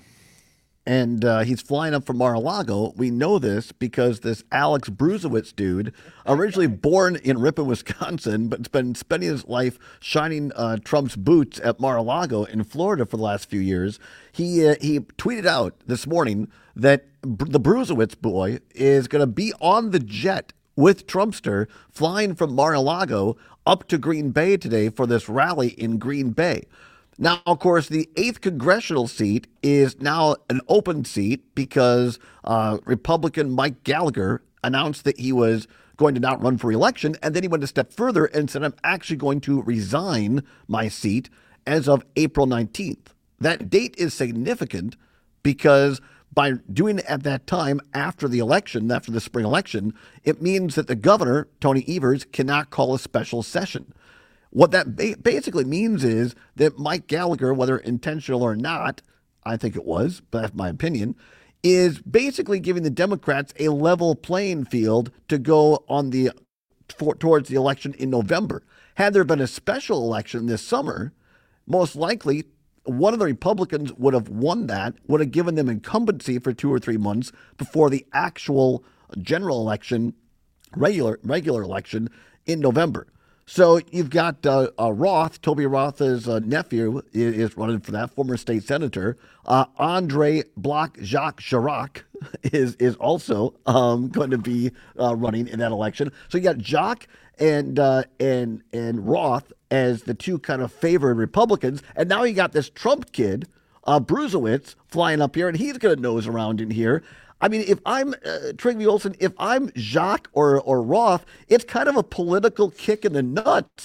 And uh, he's flying up from Mar-a-Lago. We know this because this Alex Bruzewicz dude, originally born in Ripon, Wisconsin, but has been spending his life shining uh, Trump's boots at Mar-a-Lago in Florida for the last few years. He uh, he tweeted out this morning that the Bruzewicz boy is going to be on the jet with Trumpster flying from Mar-a-Lago up to Green Bay today for this rally in Green Bay. Now, of course, the eighth congressional seat is now an open seat because uh, Republican Mike Gallagher announced that he was going to not run for re-election, and then he went a step further and said, I'm actually going to resign my seat as of April nineteenth. That date is significant because by doing it at that time after the election, after the spring election, it means that the governor, Tony Evers, cannot call a special session. What that ba- basically means is that Mike Gallagher, whether intentional or not, I think it was, but that's my opinion, is basically giving the Democrats a level playing field to go on the for, towards the election in November. Had there been a special election this summer, most likely one of the Republicans would have won that, would have given them incumbency for two or three months before the actual general election, regular regular election in November. So you've got uh, uh, Roth, Toby Roth's uh, nephew is, is running for that, former state senator. Uh, Andre Bloch Jacques Chirac is is also um, going to be uh, running in that election. So you got Jacques and uh, and and Roth as the two kind of favored Republicans, and now you got this Trump kid, uh, Bruzewicz, flying up here, and he's going to nose around in here. I mean, if I'm uh, Trygve Olsen, if I'm Jacques or, or Roth, it's kind of a political kick in the nuts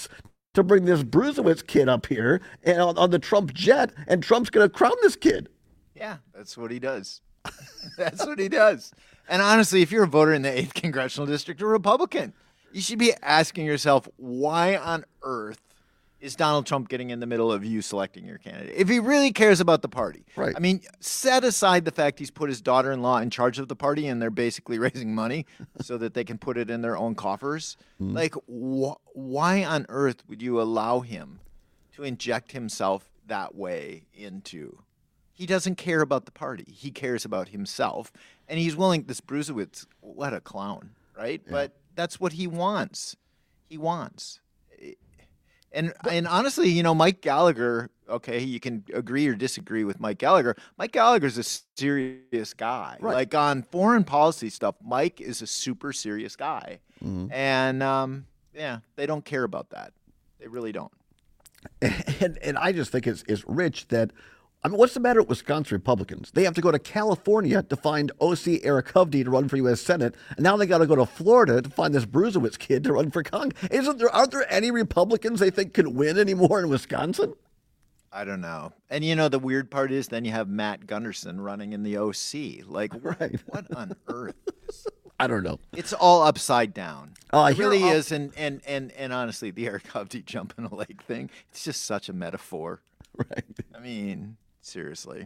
to bring this Brusewitz kid up here and on, on the Trump jet, and Trump's going to crown this kid. Yeah, that's what he does. That's what he does. And honestly, if you're a voter in the eighth Congressional District, a Republican, you should be asking yourself, why on earth is Donald Trump getting in the middle of you selecting your candidate? If he really cares about the party. Right. I mean, set aside the fact he's put his daughter-in-law in charge of the party and they're basically raising money so that they can put it in their own coffers. Mm. Like, wh- why on earth would you allow him to inject himself that way into? He doesn't care about the party. He cares about himself. And he's willing, this Brusewitz, what a clown, right? Yeah. But that's what he wants. He wants. And and honestly, you know, Mike Gallagher, okay, you can agree or disagree with Mike Gallagher. Mike Gallagher's a serious guy. Right. Like on foreign policy stuff, Mike is a super serious guy. Mm-hmm. And, um, yeah, they don't care about that. They really don't. And, and I just think it's, it's rich that, I mean, what's the matter with Wisconsin Republicans? They have to go to California to find O C Eric Hovde to run for U S Senate, and now they got to go to Florida to find this Brusewitz kid to run for Congress. Isn't there? Aren't there any Republicans they think could win anymore in Wisconsin? I don't know. And you know, the weird part is then you have Matt Gunderson running in the O C. Like, right. What on earth? I don't know. It's all upside down. Oh, it really all... is. And, and and and honestly, the Eric Hovde jump in a lake thing, it's just such a metaphor. Right. I mean... Seriously.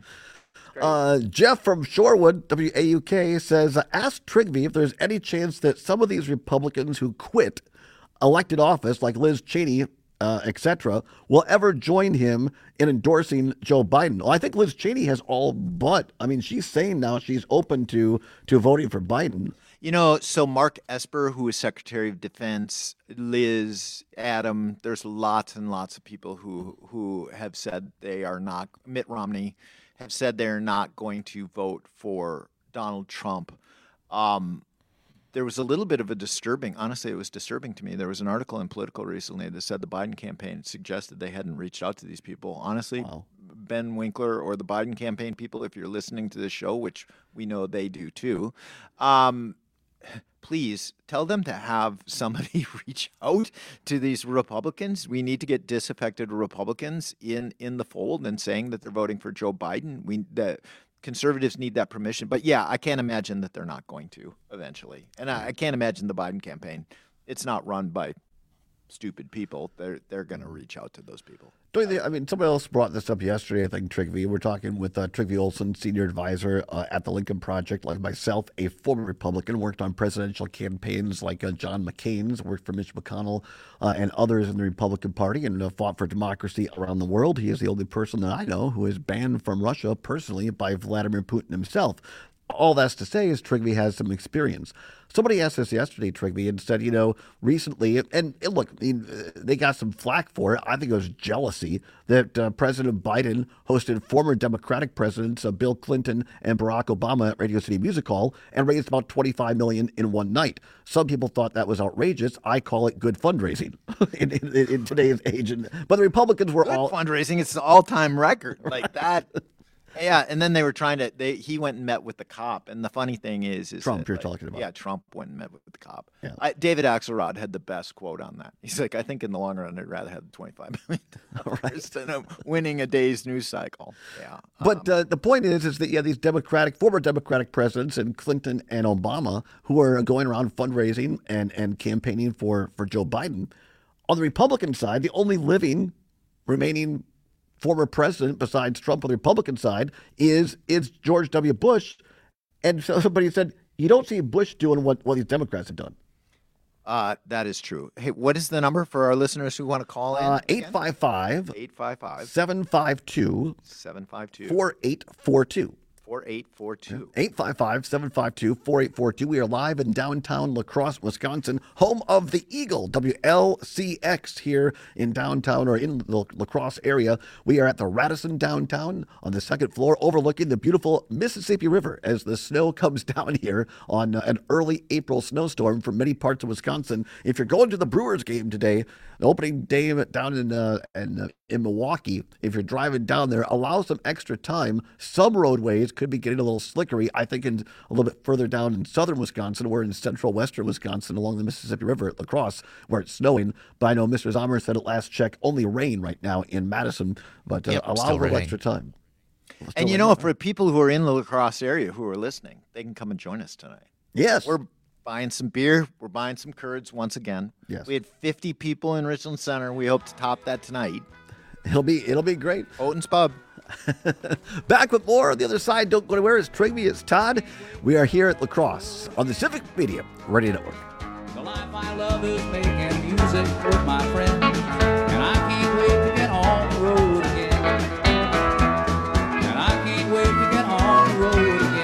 Uh, Jeff from Shorewood, W A U K, says, ask Trigby if there's any chance that some of these Republicans who quit elected office, like Liz Cheney, uh, et cetera, will ever join him in endorsing Joe Biden. Well, I think Liz Cheney has all but. I mean, she's saying now she's open to, to voting for Biden. You know, so Mark Esper, who is Secretary of Defense, Liz, Adam, there's lots and lots of people who who have said they are not, Mitt Romney, have said they're not going to vote for Donald Trump. Um, there was a little bit of a disturbing, honestly, it was disturbing to me. There was an article in Politico recently that said the Biden campaign suggested they hadn't reached out to these people. Honestly, wow. Ben Winkler or the Biden campaign people, if you're listening to this show, which we know they do too, um, please tell them to have somebody reach out to these Republicans. We need to get disaffected Republicans in, in the fold and saying that they're voting for Joe Biden. We the conservatives need that permission. But yeah, I can't imagine that they're not going to eventually. And I, I can't imagine the Biden campaign. It's not run by stupid people. They're they're going to reach out to those people. Don't you think, I mean, somebody else brought this up yesterday, I think, Trigby. We're talking with uh, Trigby Olson, senior advisor uh, at the Lincoln Project, like myself, a former Republican, worked on presidential campaigns like uh, John McCain's, worked for Mitch McConnell uh, and others in the Republican Party, and uh, fought for democracy around the world. He is the only person that I know who is banned from Russia personally by Vladimir Putin himself. All that's to say is Trigby has some experience. Somebody asked us yesterday, Trigby, and said, you know, recently, and, and look, I mean, they got some flack for it. I think it was jealousy that uh, President Biden hosted former Democratic presidents uh, Bill Clinton and Barack Obama at Radio City Music Hall and raised about twenty-five million dollars in one night. Some people thought that was outrageous. I call it good fundraising in, in, in today's age. And, but the Republicans were good all fundraising. It's an all-time record like that. Yeah, and then they were trying to. They he went and met with the cop, and the funny thing is, is Trump. that, You're like, talking about? Yeah, Trump went and met with the cop. Yeah. I, David Axelrod had the best quote on that. He's like, I think in the long run, I'd rather have the twenty-five million dollars right. instead of winning a day's news cycle. Yeah, but um, uh, the point is, is that yeah, these Democratic, former Democratic presidents, and Clinton and Obama, who are going around fundraising and and campaigning for for Joe Biden. On the Republican side, the only living remaining former president besides Trump on the Republican side is is George W. Bush. And so somebody said, you don't see Bush doing what, what these Democrats have done. Uh, that is true. Hey, what is the number for our listeners who want to call in? Uh, eight five five, eight five five, seven five two, seven five two, four eight four two. four eight four two. eight five five, seven five two, four eight four two. We are live in downtown La Crosse, Wisconsin, home of the Eagle, W L C X here in downtown or in the La Crosse area. We are at the Radisson downtown on the second floor overlooking the beautiful Mississippi River as the snow comes down here on uh, an early April snowstorm from many parts of Wisconsin. If you're going to the Brewers game today, the opening day down in, uh, in uh, in Milwaukee, if you're driving down there, allow some extra time. Some roadways could be getting a little slickery. I think in a little bit further down in southern Wisconsin, or in central western Wisconsin along the Mississippi River at La Crosse, where it's snowing. But I know Mister Zomer said at last check, only rain right now in Madison, but uh, Yep, allow still a little raining. extra time. Still And you raining. know, for people who are in the La Crosse area who are listening, they can come and join us tonight. Yes. We're buying some beer. We're buying some curds once again. Yes. We had fifty people in Richland Center. We hope to top that tonight. It'll be it'll be great. Houghton's Pub. Back with more on the other side. Don't go anywhere. It's Trigby. It's Todd. We are here at La Crosse on the Civic Media Radio Network. The life I love is making music with my friends, and I can't wait to get on the road again. And I can't wait to get on the road again.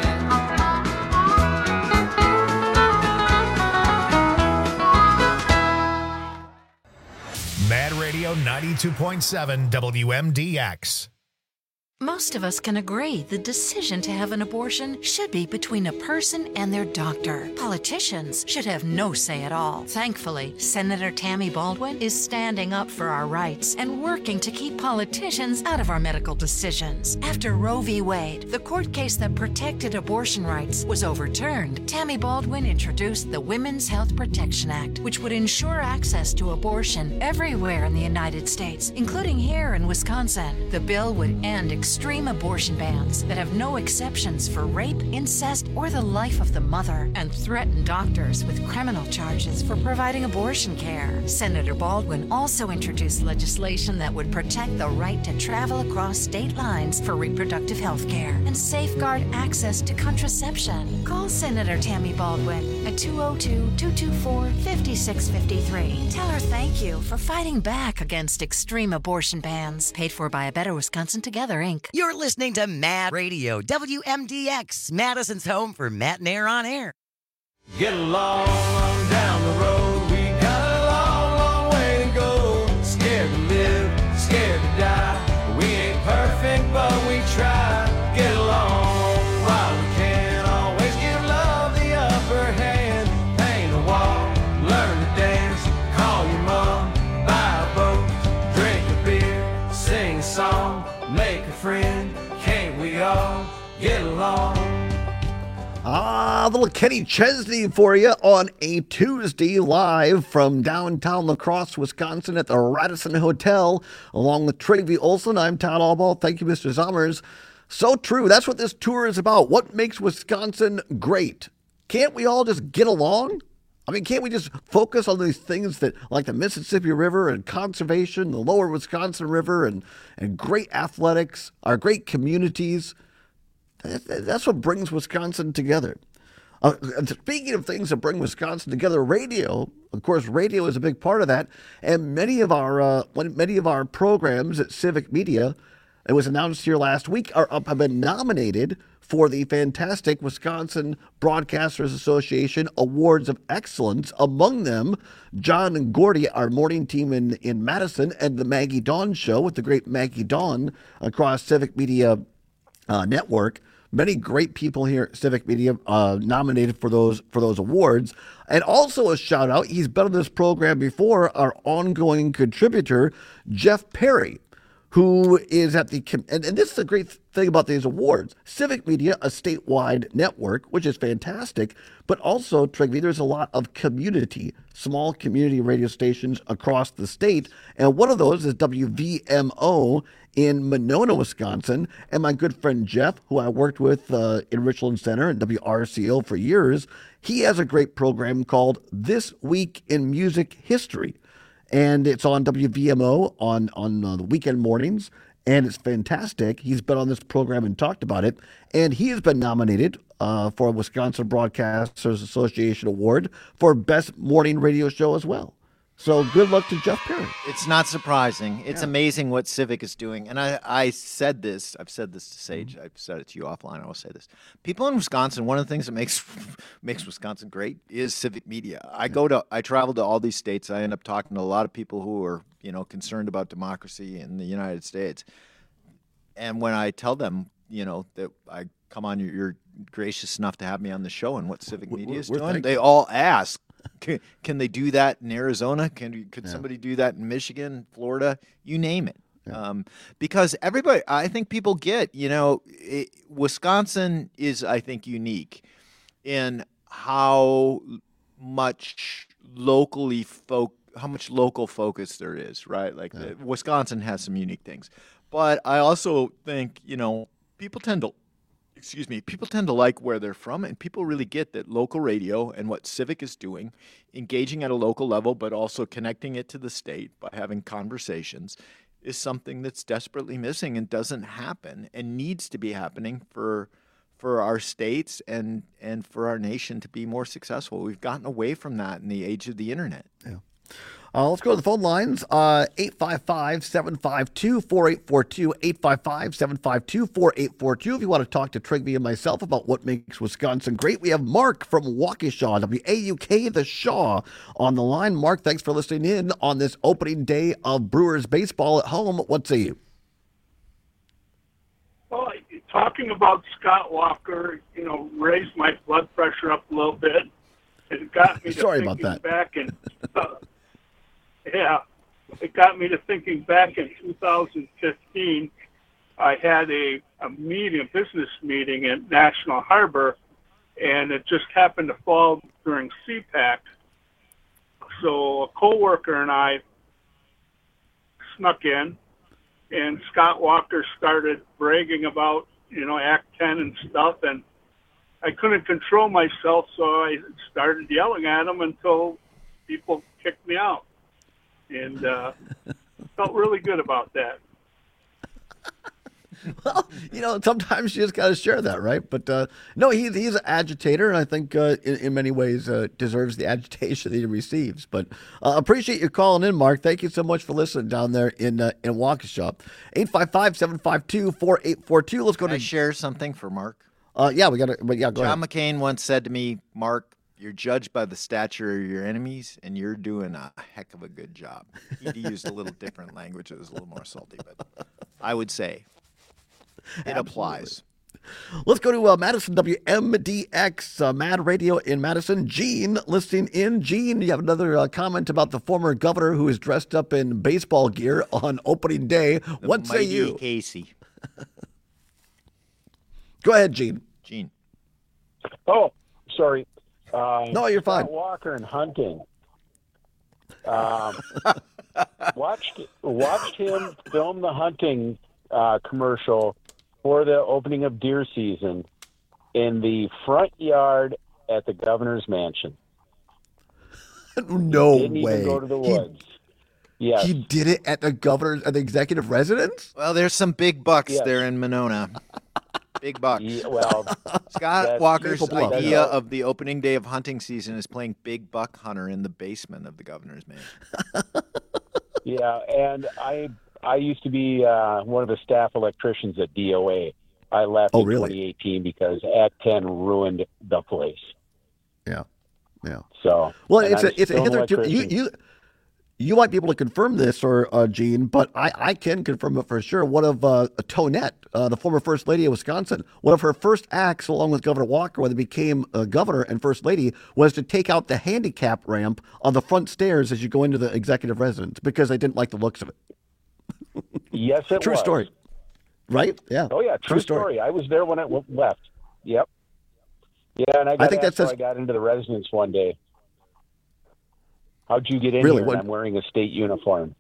Mad Radio ninety-two point seven W M D X. Most of us can agree the decision to have an abortion should be between a person and their doctor. Politicians should have no say at all. Thankfully, Senator Tammy Baldwin is standing up for our rights and working to keep politicians out of our medical decisions. After Roe v. Wade, the court case that protected abortion rights, was overturned, Tammy Baldwin introduced the Women's Health Protection Act, which would ensure access to abortion everywhere in the United States, including here in Wisconsin. The bill would end extreme abortion bans that have no exceptions for rape, incest, or the life of the mother, and threaten doctors with criminal charges for providing abortion care. Senator Baldwin also introduced legislation that would protect the right to travel across state lines for reproductive health care and safeguard access to contraception. Call Senator Tammy Baldwin at two oh two, two two four, five six five three. Tell her thank you for fighting back against extreme abortion bans. Paid for by A Better Wisconsin Together, Incorporated. You're listening to Mad Radio, W M D X, Madison's home for Matt and Air on Air. Get along on down the road. We got a long, long way to go. Scared to live, scared to die. We ain't perfect, but we try. Get along while we can. Always give love the upper hand. Paint a wall, learn to dance. Call your mom, buy a boat, drink a beer, sing a song, make a friend. Can't we all get along? Ah, little Kenny Chesney for you on a Tuesday, live from downtown La Crosse, Wisconsin at the Radisson Hotel, along with Trigby Olson. I'm Todd Albaugh. Thank you, Mister Zommers. So true. That's what this tour is about. What makes Wisconsin great? Can't we all just get along? I mean, can't we just focus on these things that, like the Mississippi River and conservation, the lower Wisconsin River, and, and great athletics, our great communities? That's what brings Wisconsin together. Uh, speaking of things that bring Wisconsin together, radio, of course, radio is a big part of that. And many of our uh, many of our programs at Civic Media, it was announced here last week, are up, have been nominated for the fantastic Wisconsin Broadcasters Association Awards of Excellence. Among them, John and Gordy, our morning team in, in Madison, and the Maggie Dawn Show with the great Maggie Dawn across Civic Media uh, Network. Many great people here at Civic Media uh, nominated for those for those awards. And also a shout out, he's been on this program before, our ongoing contributor, Jeff Perry, who is at the, and, and this is the great thing about these awards. Civic Media, a statewide network, which is fantastic, but also, Trigby, there's a lot of community, small community radio stations across the state. And one of those is W V M O in Monona, Wisconsin. And my good friend Jeff, who I worked with uh, in Richland Center and W R C O for years, he has a great program called This Week in Music History. And it's on W V M O on, on uh, the weekend mornings, and it's fantastic. He's been on this program and talked about it, and he has been nominated uh, for a Wisconsin Broadcasters Association Award for Best Morning Radio Show as well. So good luck to Jeff Perry. It's not surprising. It's Yeah. amazing what Civic is doing. And I, I said this, I've said this to Sage, I've said it to you offline, I will say this. People in Wisconsin, one of the things that makes makes Wisconsin great is Civic Media. I go to, I travel to all these states. I end up talking to a lot of people who are, you know, concerned about democracy in the United States. And when I tell them, you know, that I come on, you're, you're gracious enough to have me on the show and what Civic Media is we're doing, thankful. they all ask, Can, can they do that in Arizona? Can could somebody do that in Michigan, Florida? You name it. Um, because everybody, I think people get, you know, it, Wisconsin is, I think, unique in how much locally folk, how much local focus there is, right? Like yeah. the, Wisconsin has some unique things, but I also think, you know, people tend to, excuse me, people tend to like where they're from, and people really get that local radio and what Civic is doing, engaging at a local level, but also connecting it to the state by having conversations, is something that's desperately missing and doesn't happen and needs to be happening for for our states and and for our nation to be more successful. We've gotten away from that in the age of the internet. Yeah. Uh, let's go to the phone lines. Uh, eight five five, seven five two, four eight four two, eight five five, seven five two, four eight four two. If you want to talk to Trigby and myself about what makes Wisconsin great, we have Mark from Waukesha, W A U K, the Shaw, on the line. Mark, thanks for listening in on this opening day of Brewers baseball at home. What say you? Well, talking about Scott Walker, you know, raised my blood pressure up a little bit. It got me to Sorry thinking about that. back and uh, yeah, it got me to thinking back in two thousand fifteen. I had a, a meeting, a business meeting at National Harbor, and it just happened to fall during C PAC. So a coworker and I snuck in, and Scott Walker started bragging about, you know, Act ten and stuff, and I couldn't control myself, so I started yelling at him until people kicked me out. And uh, felt really good about that. Well, you know, sometimes you just got to share that, right? But uh, no, he's he's an agitator, and I think uh, in, in many ways uh, deserves the agitation that he receives. But uh, appreciate you calling in, Mark. Thank you so much for listening down there in uh, in Waukesha. eight five five, seven five two, four eight four two. Let's go Can to I share something for Mark. Uh, yeah, we got to. But yeah, go John ahead. McCain once said to me, "Mark, you're judged by the stature of your enemies, and you're doing a heck of a good job." He used a little different language; it was a little more salty, but I would say it applies. Let's go to uh, Madison W M D X, uh, Mad Radio in Madison. Gene, listening in. Gene, you have another uh, comment about the former governor who is dressed up in baseball gear on opening day. The What say mighty you? Casey. Go ahead, Gene. Gene. Oh, sorry. Uh, No, you're fine. Scott Walker and hunting. Um, watched watched him film the hunting uh, commercial for the opening of deer season in the front yard at the governor's mansion. No Didn't way. even go to the He- woods. Yes. He did it at the governor's, at the executive residence? Well, there's some big bucks Yes. there in Monona. Big bucks. Yeah, well, Scott that's- Walker's Maple Bluff. idea of the opening day of hunting season is playing big buck hunter in the basement of the governor's mansion. Yeah, and I I used to be uh, one of the staff electricians at D O A. I left Oh, in really? twenty eighteen because Act ten ruined the place. Yeah, yeah. So Well, and it's I'm a, it's a still an hitherto, you, electrician. you, you might be able to confirm this, or uh, Gene, but I, I can confirm it for sure. One of uh, Tonette, uh, the former First Lady of Wisconsin, one of her first acts, along with Governor Walker, when they became uh, governor and First Lady, was to take out the handicap ramp on the front stairs as you go into the executive residence because they didn't like the looks of it. Yes, it True was. story. Right? Yeah. Oh yeah, true, story. I was there when it w- left. Yep. Yeah, and I got I think that asked how says- I got into the residence one day. How'd you get in Really? here? What- And I'm wearing a state uniform.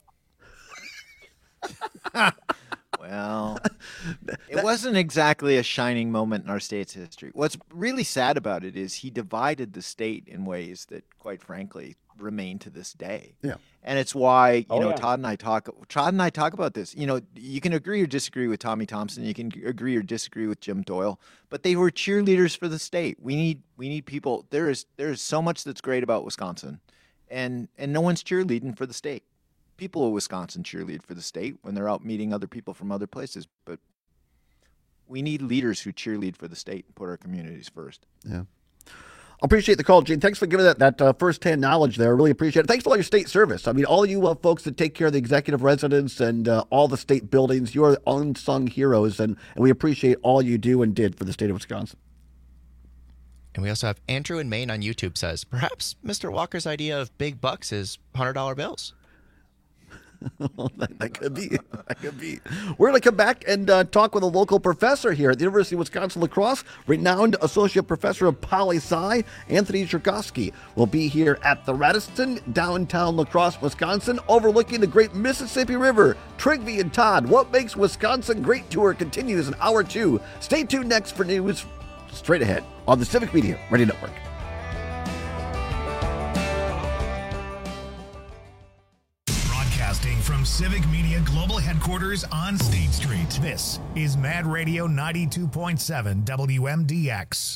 Well, it wasn't exactly a shining moment in our state's history. What's really sad about it is he divided the state in ways that, quite frankly, remain to this day. Yeah. And it's why, you Oh, know, yeah. Todd and I talk Todd and I talk about this. You know, you can agree or disagree with Tommy Thompson, you can agree or disagree with Jim Doyle, but they were cheerleaders for the state. We need we need people. There is there is so much that's great about Wisconsin, and and no one's cheerleading for the state. People of Wisconsin cheerlead for the state when they're out meeting other people from other places, but we need leaders who cheerlead for the state and put our communities first. Yeah. I appreciate the call, Gene. Thanks for giving that, that uh, first-hand knowledge there. I really appreciate it. Thanks for all your state service. I mean, all of you uh, folks that take care of the executive residence and uh, all the state buildings, you are unsung heroes, and, and we appreciate all you do and did for the state of Wisconsin. And we also have Andrew in Maine on YouTube says, perhaps Mister Walker's idea of big bucks is one hundred dollar bills. that, that could be. That could be. We're going to come back and uh, talk with a local professor here at the University of Wisconsin-La Crosse, renowned Associate Professor of Poli-Sci, Anthony Cherkowski, will be here at the Radisson, downtown La Crosse, Wisconsin, overlooking the great Mississippi River. Trigby and Todd, What Makes Wisconsin Great Tour continues in hour two. Stay tuned next for news straight ahead on the Civic Media Radio Network. Broadcasting from Civic Media Global Headquarters on State Street, this is Mad Radio ninety-two point seven W M D X.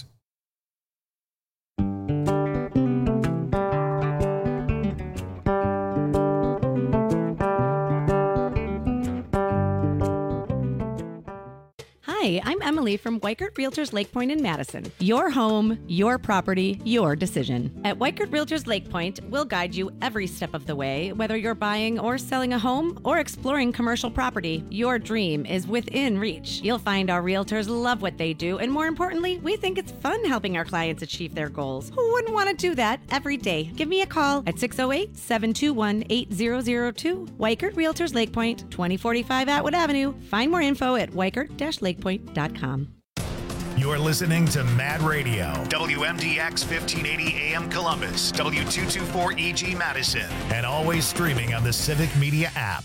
Hi, I'm Emily from Weichert Realtors Lake Point in Madison. Your home, your property, your decision. At Weichert Realtors Lake Point, we'll guide you every step of the way, whether you're buying or selling a home or exploring commercial property. Your dream is within reach. You'll find our realtors love what they do, and more importantly, we think it's fun helping our clients achieve their goals. Who wouldn't want to do that every day? Give me a call at six oh eight, seven two one, eight zero zero two. Weichert Realtors Lake Point, twenty forty-five Atwood Avenue. Find more info at weichert dash lake point dot com. You're listening to Mad Radio, W M D X fifteen eighty A M Columbus, W two twenty-four E G Madison, and always streaming on the Civic Media app.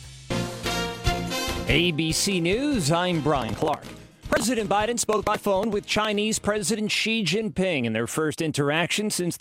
A B C News, I'm Brian Clark. President Biden spoke by phone with Chinese President Xi Jinping in their first interaction since